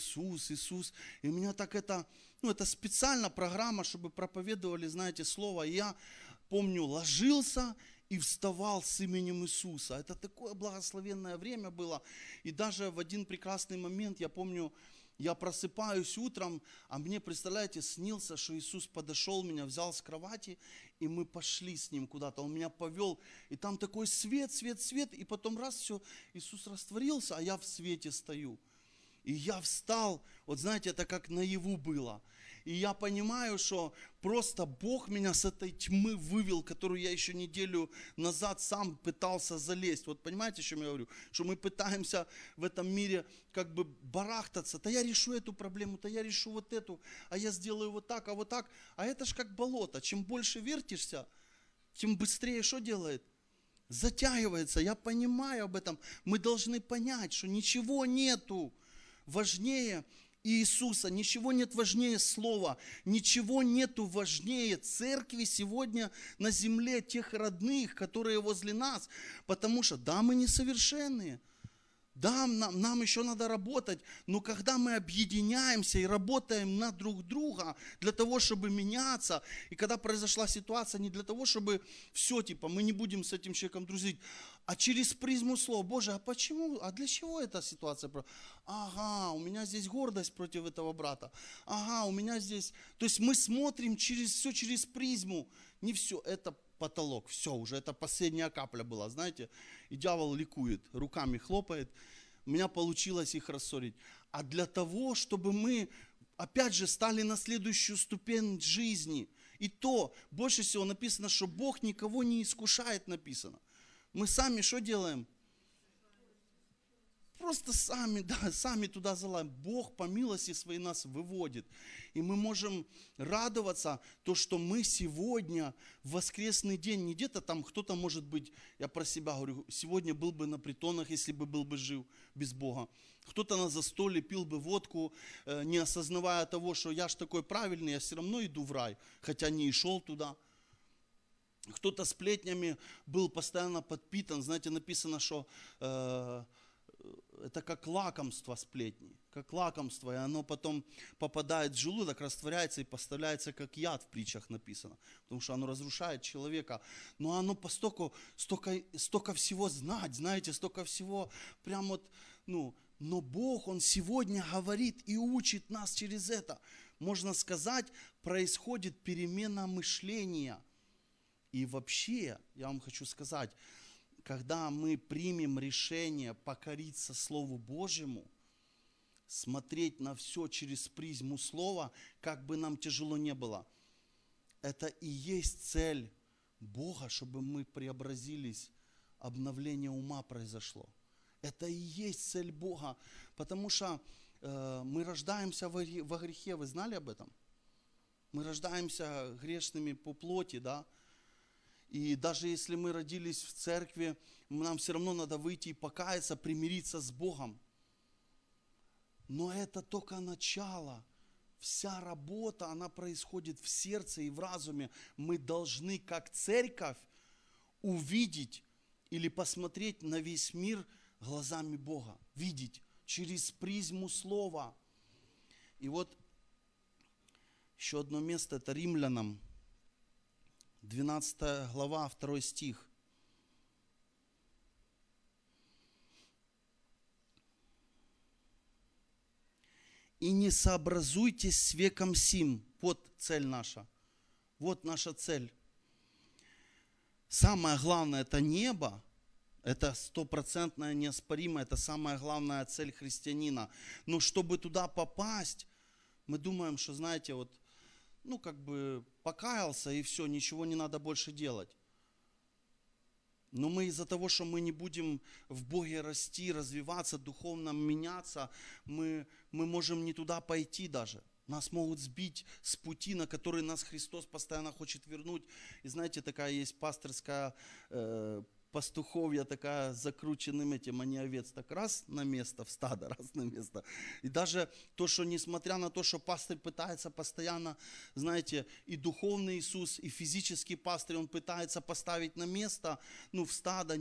и у меня так это специально программа, чтобы проповедовали, знаете, Слово, и я помню, ложился и вставал с именем Иисуса. Это такое благословенное время было, и даже в один прекрасный момент, я помню, я просыпаюсь утром, а мне, представляете, снился, что Иисус подошел, меня взял с кровати, и мы пошли с Ним куда-то. Он меня повел, и там такой свет, и потом раз все, Иисус растворился, а я в свете стою. И я встал, вот знаете, это как наяву было. И я понимаю, что просто Бог меня с этой тьмы вывел, которую я еще неделю назад сам пытался залезть. Вот понимаете, о чем я говорю? Что мы пытаемся в этом мире как бы барахтаться. Да я решу эту проблему, да я решу вот эту, а я сделаю вот так, а вот так. А это ж как болото. Чем больше вертишься, тем быстрее что делает? Затягивается. Я понимаю об этом. Мы должны понять, что ничего нету важнее Иисуса, ничего нет важнее Слова, ничего нету важнее церкви сегодня на земле, тех родных, которые возле нас, потому что, да, мы несовершенные, да, нам еще надо работать, но когда мы объединяемся и работаем на друг друга для того, чтобы меняться, и когда произошла ситуация не для того, чтобы все, типа, мы не будем с этим человеком дружить, а через призму слова, Боже, а почему, а для чего эта ситуация? Ага, у меня здесь гордость против этого брата, ага, у меня здесь, то есть мы смотрим все через призму, не все, это потолок, все, уже это последняя капля была, знаете, и дьявол ликует, руками хлопает, у меня получилось их рассорить. А для того, чтобы мы, опять же, стали на следующую ступень жизни, и то, больше всего написано, что Бог никого не искушает, написано. Мы сами что делаем? Просто сами туда залазим. Бог по милости своей нас выводит. И мы можем радоваться, то, что мы сегодня, в воскресный день, не где-то там кто-то, может быть, я про себя говорю, сегодня был бы на притонах, если бы был бы жив без Бога. Кто-то на застолье пил бы водку, не осознавая того, что я ж такой правильный, я все равно иду в рай, хотя не и шел туда. Кто-то сплетнями был постоянно подпитан. Знаете, написано, что это как лакомство сплетни, как лакомство, и оно потом попадает в желудок, растворяется и поставляется как яд, в притчах написано, потому что оно разрушает человека. Но оно столько всего знать, знаете, столько всего прям вот, но Бог, Он сегодня говорит и учит нас через это. Можно сказать, происходит перемена мышления. И вообще, я вам хочу сказать, когда мы примем решение покориться Слову Божьему, смотреть на все через призму Слова, как бы нам тяжело не было, это и есть цель Бога, чтобы мы преобразились, обновление ума произошло. Это и есть цель Бога, потому что мы рождаемся во грехе, вы знали об этом? Мы рождаемся грешными по плоти, да? И даже если мы родились в церкви, нам все равно надо выйти и покаяться, примириться с Богом. Но это только начало. Вся работа, она происходит в сердце и в разуме. Мы должны, как церковь, увидеть или посмотреть на весь мир глазами Бога. Видеть через призму Слова. И вот еще одно место, это Римлянам. 12 глава, 2 стих. «И не сообразуйтесь с веком сим». Вот цель наша. Вот наша цель. Самое главное – это небо. Это 100% неоспоримо. Это самая главная цель христианина. Но чтобы туда попасть, мы думаем, что, знаете, вот, покаялся и все, ничего не надо больше делать. Но мы из-за того, что мы не будем в Боге расти, развиваться, духовно меняться, мы можем не туда пойти даже. Нас могут сбить с пути, на который нас Христос постоянно хочет вернуть. И знаете, такая есть пасторская пастуховья, такая закрученным этим, а не овец, так раз на место, в стадо, раз на место. И даже то, что несмотря на то, что пастырь пытается постоянно, знаете, и духовный Иисус, и физический пастырь, он пытается поставить на место, в стадо,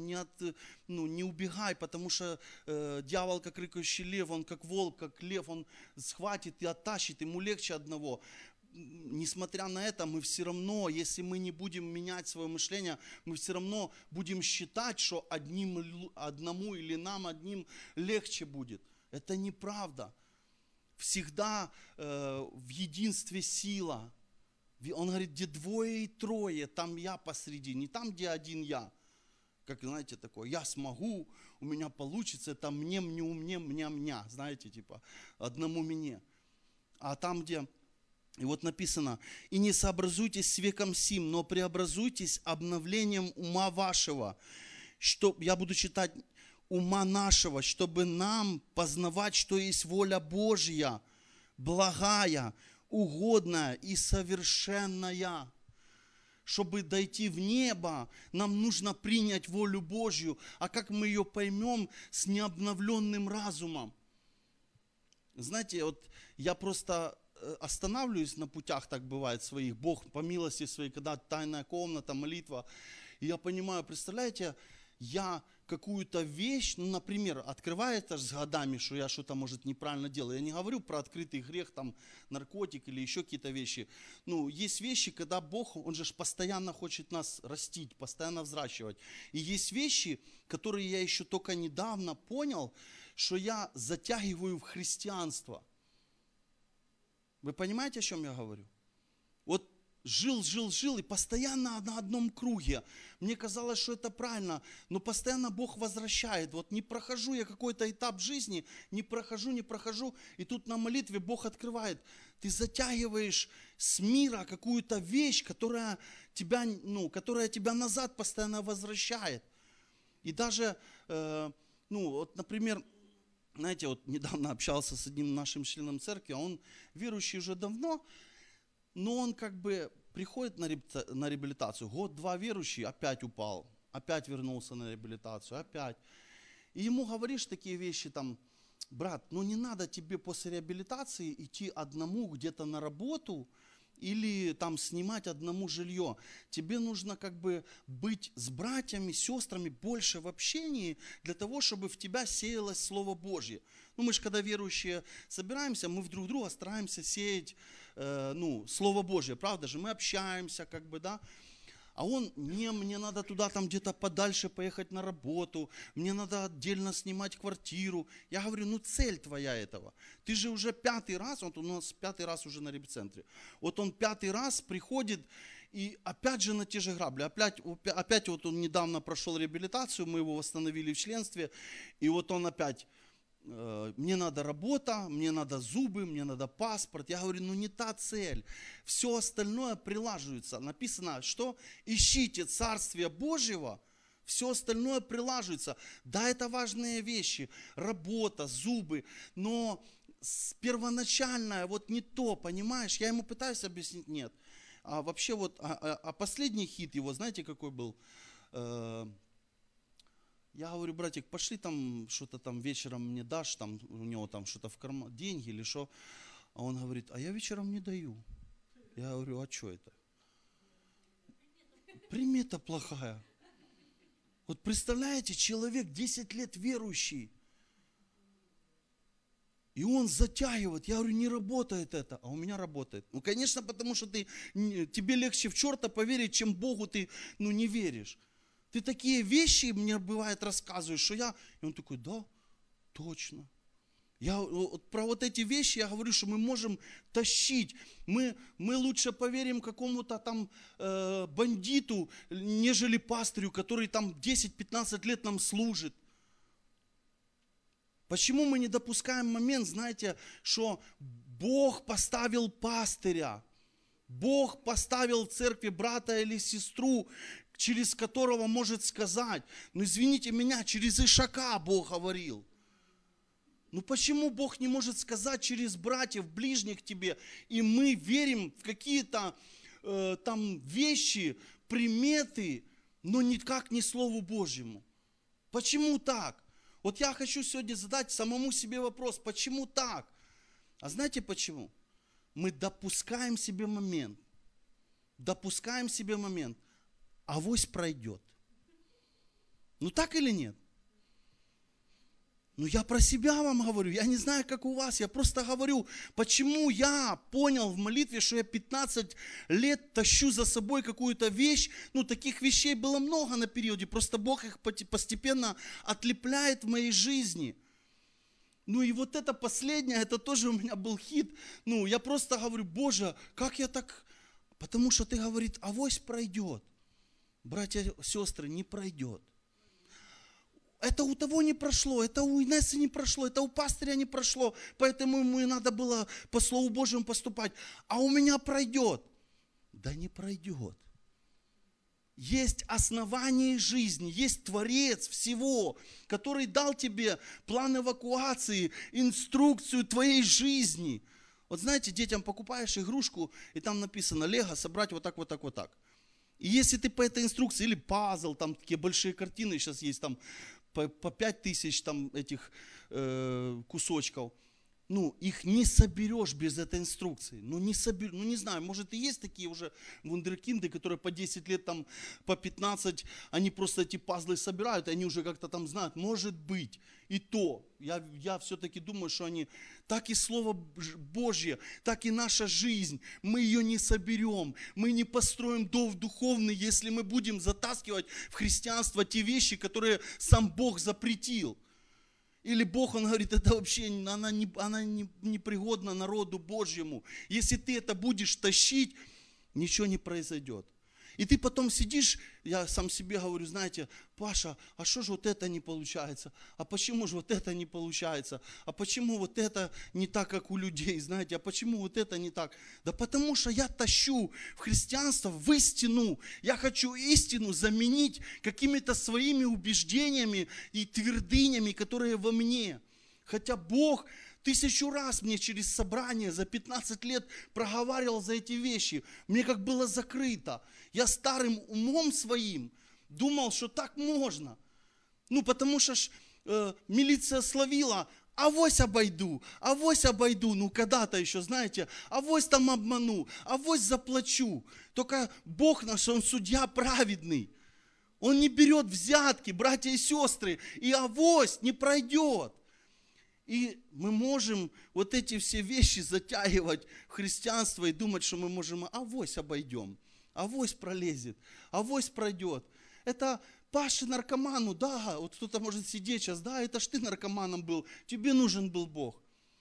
не убегай, потому что дьявол, как рыкающий лев, он как волк, как лев, он схватит и оттащит, ему легче одного. Несмотря на это, мы все равно, если мы не будем менять свое мышление, мы все равно будем считать, что одному или нам одним легче будет. Это неправда. Всегда в единстве сила. Он говорит, где двое и трое, там я посреди, не там, где один я. Как, знаете, такое, я смогу, у меня получится, это мне, мне, знаете, типа, одному мне. А там, где... И вот написано, и не сообразуйтесь с веком сим, но преобразуйтесь обновлением ума вашего. Я буду читать ума нашего, чтобы нам познавать, что есть воля Божья, благая, угодная и совершенная. Чтобы дойти в небо, нам нужно принять волю Божью. А как мы ее поймем с необновленным разумом? Знаете, вот я просто... останавливаюсь на путях, так бывает, своих, Бог по милости своей, когда тайная комната, молитва, и я понимаю, представляете, я какую-то вещь, например, открываю это с годами, что я что-то, может, неправильно делаю, я не говорю про открытый грех, там, наркотик или еще какие-то вещи, есть вещи, когда Бог, Он же постоянно хочет нас растить, постоянно взращивать, и есть вещи, которые я еще только недавно понял, что я затягиваю в христианство. Вы понимаете, о чем я говорю? Вот жил, и постоянно на одном круге. Мне казалось, что это правильно, но постоянно Бог возвращает. Вот не прохожу я какой-то этап жизни, не прохожу, и тут на молитве Бог открывает. Ты затягиваешь с мира какую-то вещь, которая тебя назад постоянно возвращает. И даже, вот, например, знаете, вот недавно общался с одним нашим членом церкви, он верующий уже давно, но он как бы приходит на реабилитацию, год-два верующий, опять упал, опять вернулся на реабилитацию, опять. И ему говоришь такие вещи, там, брат, не надо тебе после реабилитации идти одному где-то на работу, или там снимать одному жилье. Тебе нужно как бы быть с братьями, сестрами больше в общении, для того, чтобы в тебя сеялось Слово Божье. Мы же когда верующие собираемся, мы в друг друга стараемся сеять Слово Божье, правда же? Мы общаемся, как бы, да. А он, мне надо туда там где-то подальше поехать на работу, мне надо отдельно снимать квартиру. Я говорю, цель твоя этого. Ты же уже 5-й раз, вот у нас 5-й раз уже на репцентре. Вот он 5-й раз приходит и опять же на те же грабли. Опять вот он недавно прошел реабилитацию, мы его восстановили в членстве, и вот он опять... Мне надо работа, мне надо зубы, мне надо паспорт. Я говорю, не та цель. Все остальное прилаживается. Написано, что ищите Царствие Божьего, все остальное прилаживается. Да, это важные вещи, работа, зубы, но первоначальное вот не то, понимаешь? Я ему пытаюсь объяснить, нет. А вообще вот, последний хит его, знаете, какой был? Я говорю, братик, пошли там, что-то там вечером мне дашь, там у него там что-то в кармане, деньги или что. А он говорит, а я вечером не даю. Я говорю, а что это? Примета плохая. Вот представляете, человек 10 лет верующий, и он затягивает. Я говорю, не работает это, а у меня работает. Конечно, потому что тебе легче в черта поверить, чем Богу ты не веришь. Ты такие вещи мне бывает рассказываешь, что я... И он такой, да, точно. Про вот эти вещи я говорю, что мы можем тащить. Мы лучше поверим какому-то там бандиту, нежели пастырю, который там 10-15 лет нам служит. Почему мы не допускаем момент, знаете, что Бог поставил пастыря, Бог поставил в церкви брата или сестру, через которого может сказать, ну извините меня, через Ишака Бог говорил. Ну почему Бог не может сказать через братьев, ближних тебе, и мы верим в какие-то там вещи, приметы, но никак не Слову Божьему? Почему так? Вот я хочу сегодня задать самому себе вопрос, почему так? А знаете почему? Мы допускаем себе момент, авось пройдет. Ну так или нет? Ну я про себя вам говорю, я не знаю, как у вас, я просто говорю, почему я понял в молитве, что я 15 лет тащу за собой какую-то вещь, ну таких вещей было много на периоде, просто Бог их постепенно отлепляет в моей жизни. Ну и вот это последнее, это тоже у меня был хит, ну я просто говорю, Боже, как я так, потому что ты говорит, авось пройдет. Братья, сестры, не пройдет. Это у того не прошло, это у Инессы не прошло, это у пастыря не прошло, поэтому ему и надо было по Слову Божьему поступать. А у меня пройдет. Да не пройдет. Есть основание жизни, есть Творец всего, который дал тебе план эвакуации, инструкцию твоей жизни. Вот знаете, детям покупаешь игрушку, и там написано Лего собрать вот так, вот так, вот так. И если ты по этой инструкции, или пазл, там такие большие картины сейчас есть, там по 5000 там этих кусочков, ну, их не соберешь без этой инструкции. Ну, не знаю, может и есть такие уже вундеркинды, которые по 10 лет, там, по 15, они просто эти пазлы собирают, и они уже как-то там знают, может быть, и то. Я все-таки думаю, что они, так и Слово Божье, так и наша жизнь, мы ее не соберем, мы не построим дом духовный, если мы будем затаскивать в христианство те вещи, которые сам Бог запретил. Или Бог, Он говорит, это вообще, она не пригодна народу Божьему. Если ты это будешь тащить, ничего не произойдет. И ты потом сидишь, я сам себе говорю, знаете, Паша, а что же вот это не получается? А почему же вот это не получается? А почему вот это не так, как у людей, знаете? А почему вот это не так? Да потому что я тащу в христианство, в истину. Я хочу истину заменить какими-то своими убеждениями и твердынями, которые во мне. Хотя Бог 1000 раз мне через собрание за 15 лет проговаривал за эти вещи. Мне как было закрыто. Я старым умом своим думал, что так можно. Ну, потому что милиция словила, авось обойду, ну, когда-то еще, знаете, авось там обману, авось заплачу. Только Бог наш, Он судья праведный. Он не берет взятки, братья и сестры, и авось не пройдет. И мы можем вот эти все вещи затягивать в христианство и думать, что мы можем, авось обойдем, авось пролезет, авось пройдет. Это Паше наркоману, да, вот кто-то может сидеть сейчас, да, это ж ты наркоманом был, тебе нужен был Бог.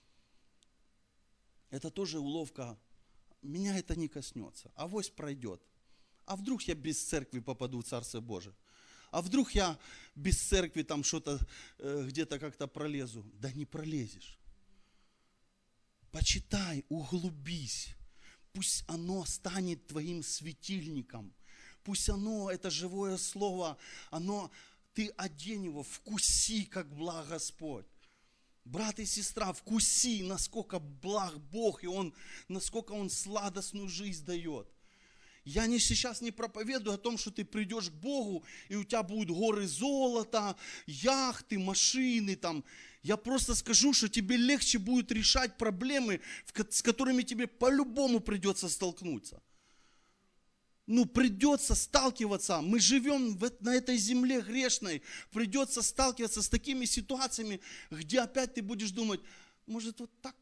Это тоже уловка, меня это не коснется, авось пройдет. А вдруг я без церкви попаду в Царство Божие? А вдруг я без церкви там что-то где-то как-то пролезу? Да не пролезешь. Почитай, углубись. Пусть оно станет твоим светильником. Пусть оно, это живое слово, ты одень его, вкуси, как благ Господь. Брат и сестра, вкуси, насколько благ Бог, и насколько Он сладостную жизнь дает. Я сейчас не проповедую о том, что ты придешь к Богу, и у тебя будут горы золота, яхты, машины там. Я просто скажу, что тебе легче будет решать проблемы, с которыми тебе по-любому придется столкнуться. Ну, придется сталкиваться. Мы живем на этой земле грешной. Придется сталкиваться с такими ситуациями, где опять ты будешь думать, может вот так?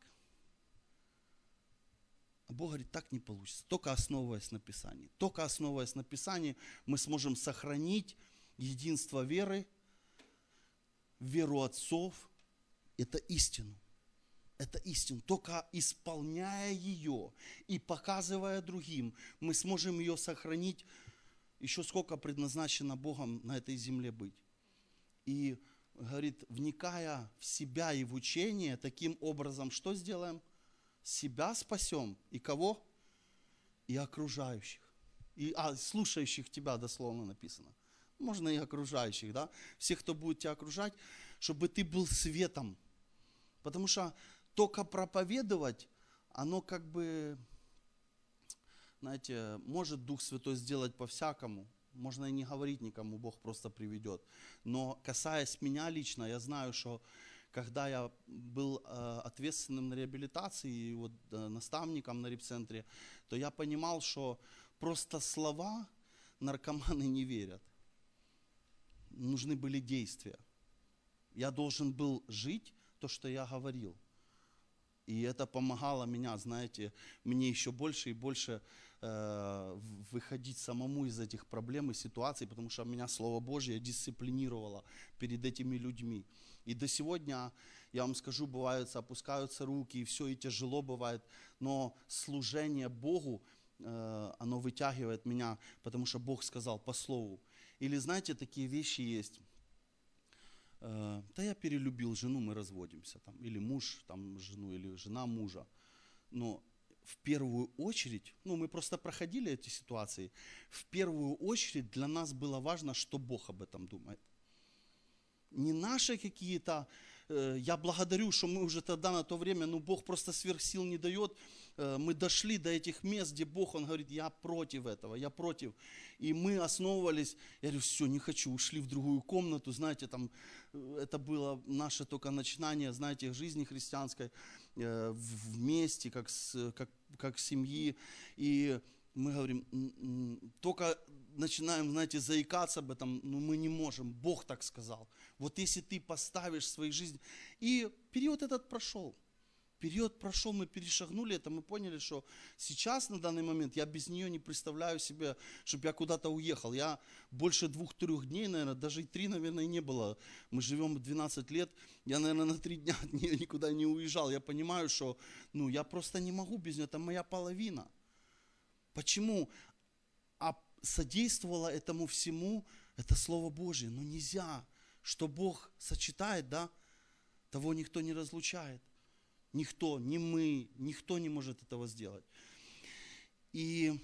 А Бог говорит, так не получится. Только основываясь на Писании. Только основываясь на Писании мы сможем сохранить единство веры, веру отцов. Это истину. Это истину. Только исполняя ее и показывая другим, мы сможем ее сохранить. Еще сколько предназначено Богом на этой земле быть. И говорит, вникая в себя и в учение, таким образом, что сделаем? Себя спасем. И кого? И окружающих. слушающих тебя дословно написано. Можно и окружающих, да? Всех, кто будет тебя окружать, чтобы ты был светом. Потому что только проповедовать, оно как бы, знаете, может Дух Святой сделать по-всякому. Можно и не говорить никому, Бог просто приведет. Но касаясь меня лично, я знаю, что когда я был ответственным на реабилитации и вот наставником на репцентре, то я понимал, что просто слова наркоманы не верят. Нужны были действия. Я должен был жить то, что я говорил. И это помогало меня, знаете, мне еще больше и больше выходить самому из этих проблем и ситуаций, потому что меня Слово Божье дисциплинировало перед этими людьми. И до сегодня, я вам скажу, бывают, опускаются руки, и все, и тяжело бывает, но служение Богу, оно вытягивает меня, потому что Бог сказал по слову. Или, знаете, такие вещи есть. Да я перелюбил жену, мы разводимся. Там, или муж там, жену, или жена мужа. Но в первую очередь, мы просто проходили эти ситуации, в первую очередь для нас было важно, что Бог об этом думает. Не наши какие-то, я благодарю, что мы уже тогда на то время, Бог просто сверхсил не дает, мы дошли до этих мест, где Бог, Он говорит, я против этого, я против. И мы основывались, я говорю, все, не хочу, ушли в другую комнату, знаете, там, это было наше только начинание, знаете, жизни христианской, вместе, как семьи, и мы говорим, только начинаем, знаете, заикаться об этом, но мы не можем, Бог так сказал. Вот если ты поставишь в своей жизни, и период этот прошел, мы перешагнули это, мы поняли, что сейчас, на данный момент, я без нее не представляю себе, чтобы я куда-то уехал. Я больше 2-3 дней, наверное, даже и 3, наверное, не было. Мы живем 12 лет, я, наверное, на 3 дня от нее никуда не уезжал. Я понимаю, что, я просто не могу без нее, это моя половина. Почему? А содействовало этому всему, это Слово Божье. Но нельзя, что Бог сочетает, да, того никто не разлучает. Никто, ни мы, никто не может этого сделать. И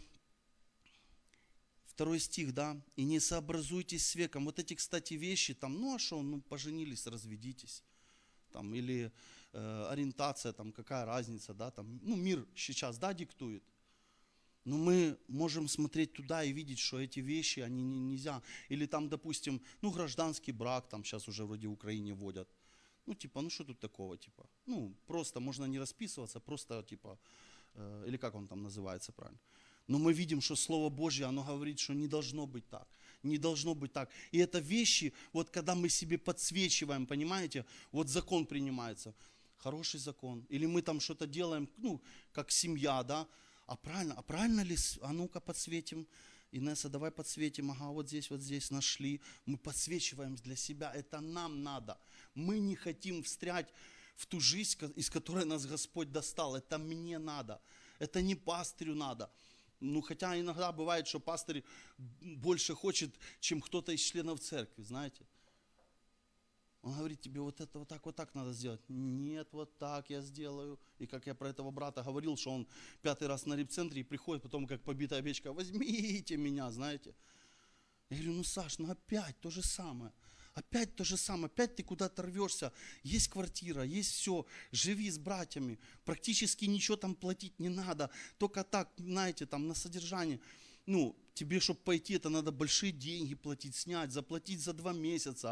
2 стих, да, и не сообразуйтесь с веком. Вот эти, кстати, вещи, там, поженились, разведитесь. Там, или ориентация, там, какая разница, да, там, мир сейчас, да, диктует. Но мы можем смотреть туда и видеть, что эти вещи, они нельзя. Или там, допустим, гражданский брак, там сейчас уже вроде в Украине вводят. Что тут такого, просто можно не расписываться, просто, или как он там называется правильно. Но мы видим, что Слово Божье, оно говорит, что не должно быть так, не должно быть так. И это вещи, вот когда мы себе подсвечиваем, понимаете, вот закон принимается, хороший закон, или мы там что-то делаем, как семья, да, а правильно ли, а ну-ка подсветим, Инесса, давай подсветим, ага, вот здесь нашли. Мы подсвечиваем для себя, это нам надо. Мы не хотим встрять в ту жизнь, из которой нас Господь достал. Это мне надо, это не пастырю надо. Хотя иногда бывает, что пастырь больше хочет, чем кто-то из членов церкви, знаете. Он говорит тебе, вот это вот так надо сделать. Нет, вот так я сделаю. И как я про этого брата говорил, что он 5-й раз на репцентре и приходит потом, как побитая овечка, возьмите меня, знаете. Я говорю, Саш, опять то же самое. Опять то же самое, опять ты куда-то рвешься. Есть квартира, есть все, живи с братьями. Практически ничего там платить не надо. Только так, знаете, там на содержание. Тебе, чтобы пойти, это надо большие деньги платить, снять, заплатить за 2 месяца.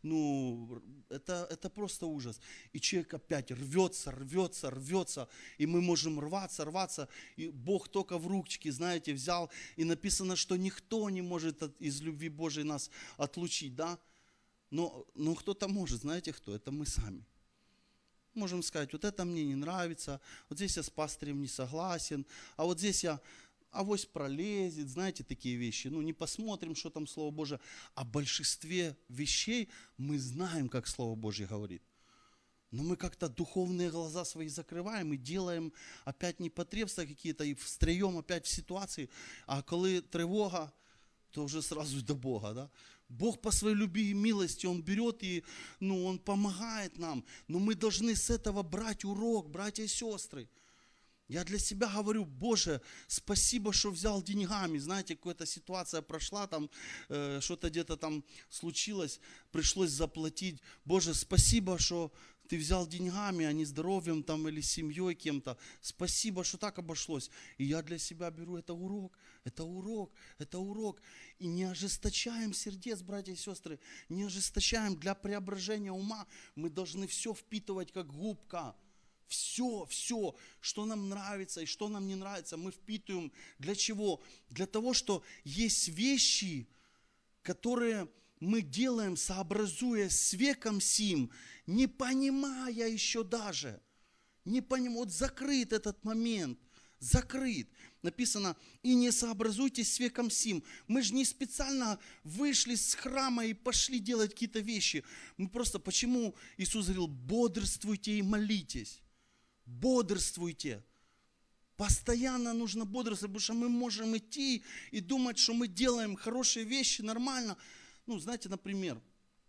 Это просто ужас. И человек опять рвется. И мы можем рваться. И Бог только в ручки, знаете, взял. И написано, что никто не может из любви Божией нас отлучить, да? Но кто-то может, знаете кто? Это мы сами. Можем сказать, вот это мне не нравится, вот здесь я с пастырем не согласен, а вот здесь я... авось пролезет, знаете, такие вещи. Не посмотрим, что там Слово Божие. О большинстве вещей мы знаем, как Слово Божье говорит. Но мы как-то духовные глаза свои закрываем и делаем опять непотребства какие-то, и встаем опять в ситуации. А коли тревога, то уже сразу до Бога, да? Бог по своей любви и милости, Он берет и, Он помогает нам. Но мы должны с этого брать урок, братья и сестры. Я для себя говорю: Боже, спасибо, что взял деньгами. Знаете, какая-то ситуация прошла, там что-то где-то там случилось, пришлось заплатить. Боже, спасибо, что ты взял деньгами, а не здоровьем там или семьей кем-то. Спасибо, что так обошлось. И я для себя беру: это урок, это урок, это урок. И не ожесточаем сердец, братья и сестры, не ожесточаем. Для преображения ума мы должны все впитывать как губка. Все, что нам нравится и что нам не нравится, мы впитываем. Для чего? Для того, что есть вещи, которые мы делаем, сообразуя с веком сим, не понимая еще даже. Вот закрыт этот момент, закрыт. Написано: и не сообразуйтесь с веком сим. Мы же не специально вышли с храма и пошли делать какие-то вещи. Мы просто, почему Иисус говорил: бодрствуйте и молитесь. Бодрствуйте. Постоянно нужно бодрствовать, потому что мы можем идти и думать, что мы делаем хорошие вещи, нормально. Знаете, например,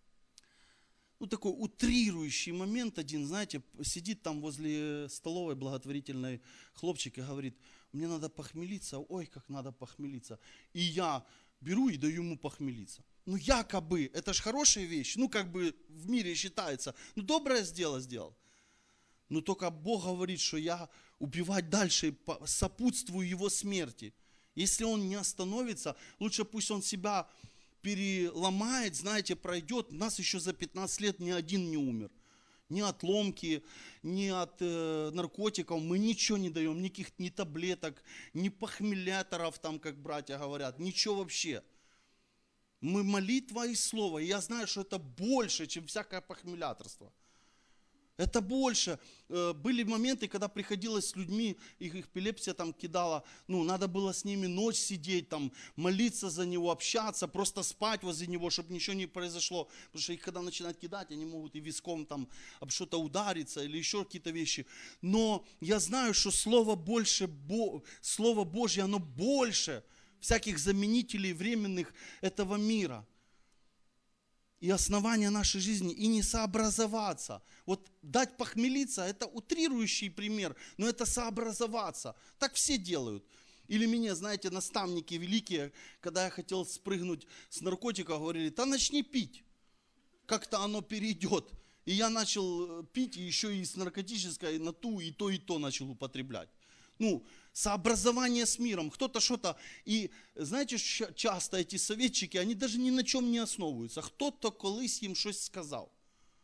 такой утрирующий момент один, знаете, сидит там возле столовой благотворительной хлопчик и говорит: мне надо похмелиться, ой, как надо похмелиться. И я беру и даю ему похмелиться. Якобы, это же хорошая вещь, в мире считается. Доброе сделал. Но только Бог говорит, что я убивать дальше сопутствую его смерти. Если он не остановится, лучше пусть он себя переломает, знаете, пройдет. У нас еще за 15 лет ни один не умер. Ни от ломки, ни от наркотиков. Мы ничего не даем, ни таблеток, ни похмеляторов, там, как братья говорят. Ничего вообще. Мы молитва и слово. И я знаю, что это больше, чем всякое похмеляторство. Это больше. Были моменты, когда приходилось с людьми, их эпилепсия там кидала, надо было с ними ночь сидеть, там, молиться за него, общаться, просто спать возле него, чтобы ничего не произошло. Потому что их когда начинают кидать, они могут и виском там об что-то удариться или еще какие-то вещи. Но я знаю, что Слово Божье, оно больше всяких заменителей временных этого мира. И основание нашей жизни, и не сообразоваться. Вот дать похмелиться, это утрирующий пример, но это сообразоваться. Так все делают. Или мне, знаете, наставники великие, когда я хотел спрыгнуть с наркотиков, говорили: да начни пить, как-то оно перейдет. И я начал пить, и еще и с наркотической на ту, и то начал употреблять. Сообразование с миром, кто-то что-то. И знаете, часто эти советчики, они даже ни на чем не основываются. Кто-то колись їм щось сказав.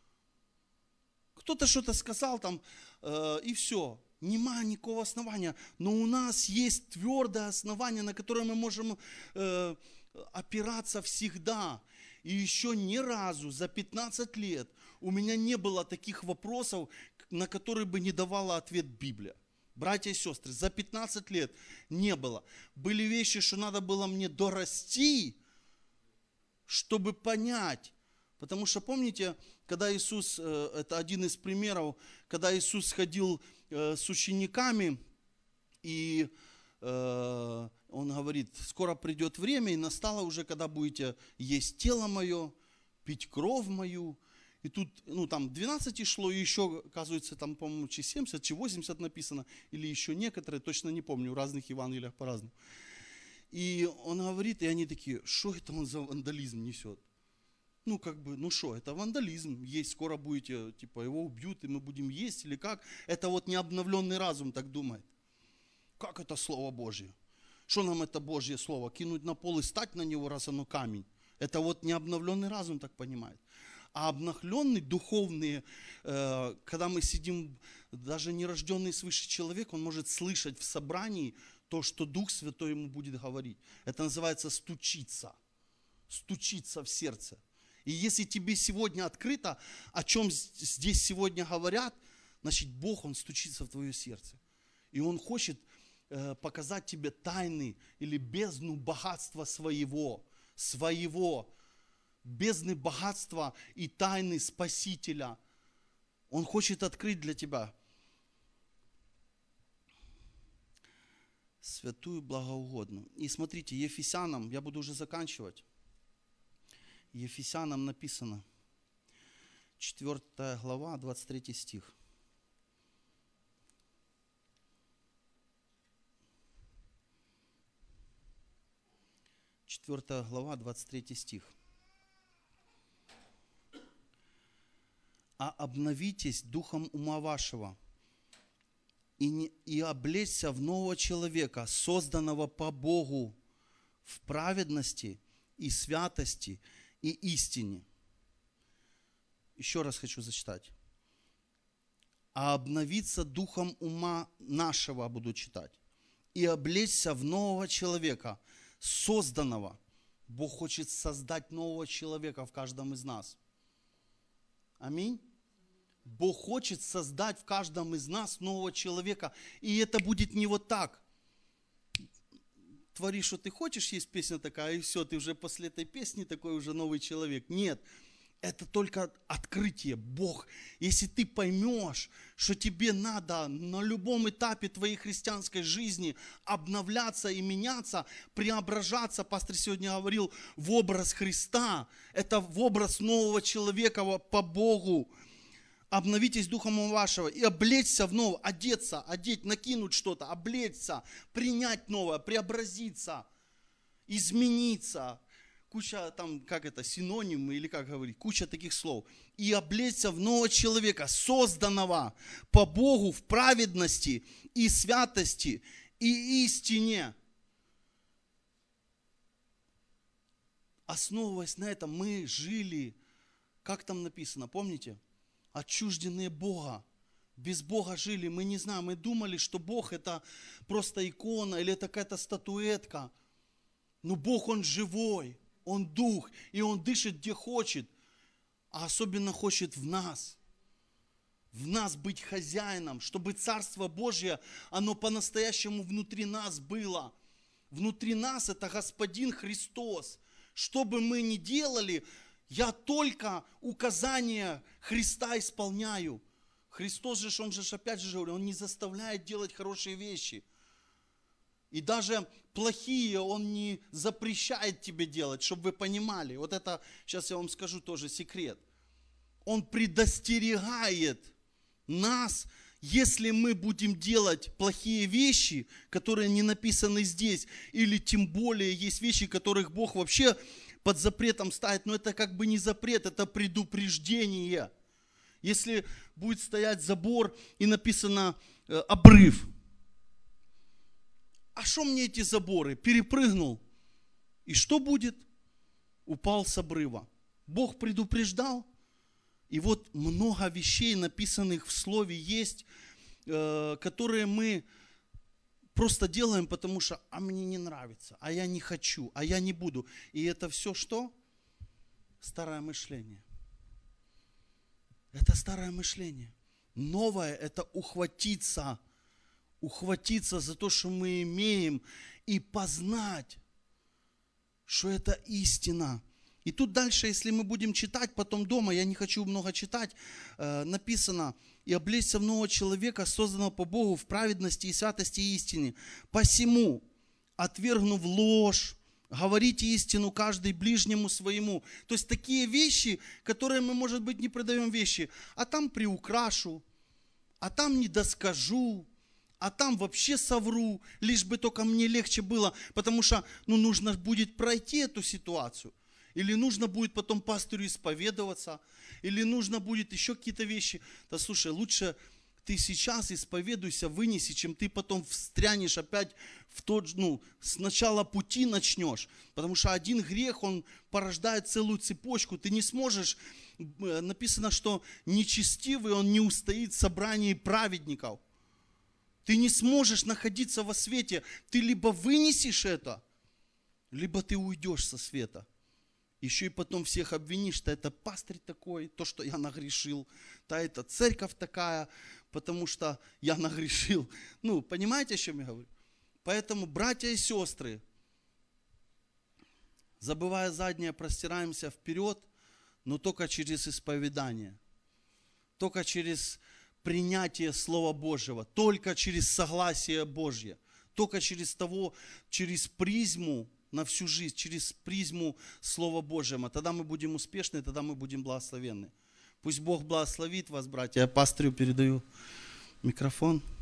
Кто-то что-то сказал там, и все. Нема никакого основания. Но у нас есть твердое основание, на которое мы можем опираться всегда. И еще ни разу за 15 лет у меня не было таких вопросов, на которые бы не давала ответ Библия. Братья и сестры, за 15 лет не было. Были вещи, что надо было мне дорасти, чтобы понять. Потому что помните, когда Иисус, это один из примеров, когда Иисус ходил с учениками, и Он говорит: скоро придет время, и настало уже, когда будете есть тело мое, пить кровь мою. И тут, там 12 шло, и еще, оказывается, там, по-моему, чи 70, чи 80 написано, или еще некоторые, точно не помню, в разных Евангелиях по-разному. И он говорит, и они такие: что это он за вандализм несет? Что, это вандализм, есть, скоро будете, его убьют, и мы будем есть, или как? Это вот необновленный разум так думает. Как это Слово Божье? Что нам это Божье Слово? Кинуть на пол и стать на него, раз оно камень? Это вот необновленный разум так понимает. А обновленный, духовный, когда мы сидим, даже нерожденный свыше человек, он может слышать в собрании то, что Дух Святой ему будет говорить. Это называется стучиться в сердце. И если тебе сегодня открыто, о чем здесь сегодня говорят, значит Бог, Он стучится в твое сердце. И Он хочет показать тебе тайны или бездну богатства своего, бездны богатства и тайны Спасителя. Он хочет открыть для тебя святую благоугодную. И смотрите, Ефесянам, я буду уже заканчивать. Ефесянам написано, 4 глава, 23 стих. 4 глава, 23 стих. «А обновитесь духом ума вашего, и облечься в нового человека, созданного по Богу в праведности и святости и истине». Еще раз хочу зачитать. «А обновиться духом ума нашего», буду читать, «и облечься в нового человека, созданного». Бог хочет создать нового человека в каждом из нас. Аминь. Бог хочет создать в каждом из нас нового человека. И это будет не вот так. Твори, что ты хочешь, есть песня такая, и все, ты уже после этой песни такой уже новый человек. Нет. Это только открытие. Бог, если ты поймешь, что тебе надо на любом этапе твоей христианской жизни обновляться и меняться, преображаться, пастор сегодня говорил, в образ Христа, это в образ нового человека по Богу. Обновитесь духом вашего и облечься в новое, одеться, одеть, накинуть что-то, облечься, принять новое, преобразиться, измениться. Куча там, синонимы или как говорить, куча таких слов. И облечься в нового человека, созданного по Богу в праведности и святости и истине. Основываясь на этом, мы жили, как там написано, помните? Отчужденные Бога. Без Бога жили, мы не знаем, мы думали, что Бог это просто икона или это какая-то статуэтка. Но Бог, Он живой. Он дух, и Он дышит где хочет, а особенно хочет в нас быть хозяином, чтобы Царство Божье, оно по-настоящему внутри нас было. Внутри нас это Господин Христос. Что бы мы ни делали, я только указания Христа исполняю. Христос же, Он же опять же говорит, Он не заставляет делать хорошие вещи. И даже плохие Он не запрещает тебе делать, чтобы вы понимали. Вот это, сейчас я вам скажу тоже секрет. Он предостерегает нас, если мы будем делать плохие вещи, которые не написаны здесь, или тем более есть вещи, которых Бог вообще под запретом ставит, но это как бы не запрет, это предупреждение. Если будет стоять забор и написано «обрыв», а что мне эти заборы? Перепрыгнул. И что будет? Упал с обрыва. Бог предупреждал. И вот много вещей, написанных в Слове, есть, которые мы просто делаем, потому что мне не нравится, а я не хочу, а я не буду. И это все что? Старое мышление. Это старое мышление. Новое – это ухватиться за то, что мы имеем, и познать, что это истина. И тут дальше, если мы будем читать потом дома, я не хочу много читать, написано, и облечься в нового человека, созданного по Богу в праведности и святости и истине. Посему, отвергнув ложь, говорите истину каждый ближнему своему. То есть такие вещи, которые мы, может быть, не продаем вещи, а там приукрашу, а там не доскажу, а там вообще совру, лишь бы только мне легче было, потому что нужно будет пройти эту ситуацию. Или нужно будет потом пастырю исповедоваться, или нужно будет еще какие-то вещи. Да слушай, лучше ты сейчас исповедуйся, вынеси, чем ты потом встрянешь опять в тот, с начала пути начнешь. Потому что один грех, он порождает целую цепочку. Ты не сможешь, написано, что нечестивый, он не устоит в собрании праведников. Ты не сможешь находиться во свете. Ты либо вынесешь это, либо ты уйдешь со света. Еще и потом всех обвинишь, что это пастырь такой, то, что я нагрешил, да это церковь такая, потому что я нагрешил. Понимаете, о чем я говорю? Поэтому, братья и сестры, забывая заднее, простираемся вперед, но только через исповедание, только через принятие Слова Божьего, только через согласие Божье, только через призму на всю жизнь, через призму Слова Божьего. Тогда мы будем успешны, тогда мы будем благословенны. Пусть Бог благословит вас, братья. Я пастырю передаю микрофон.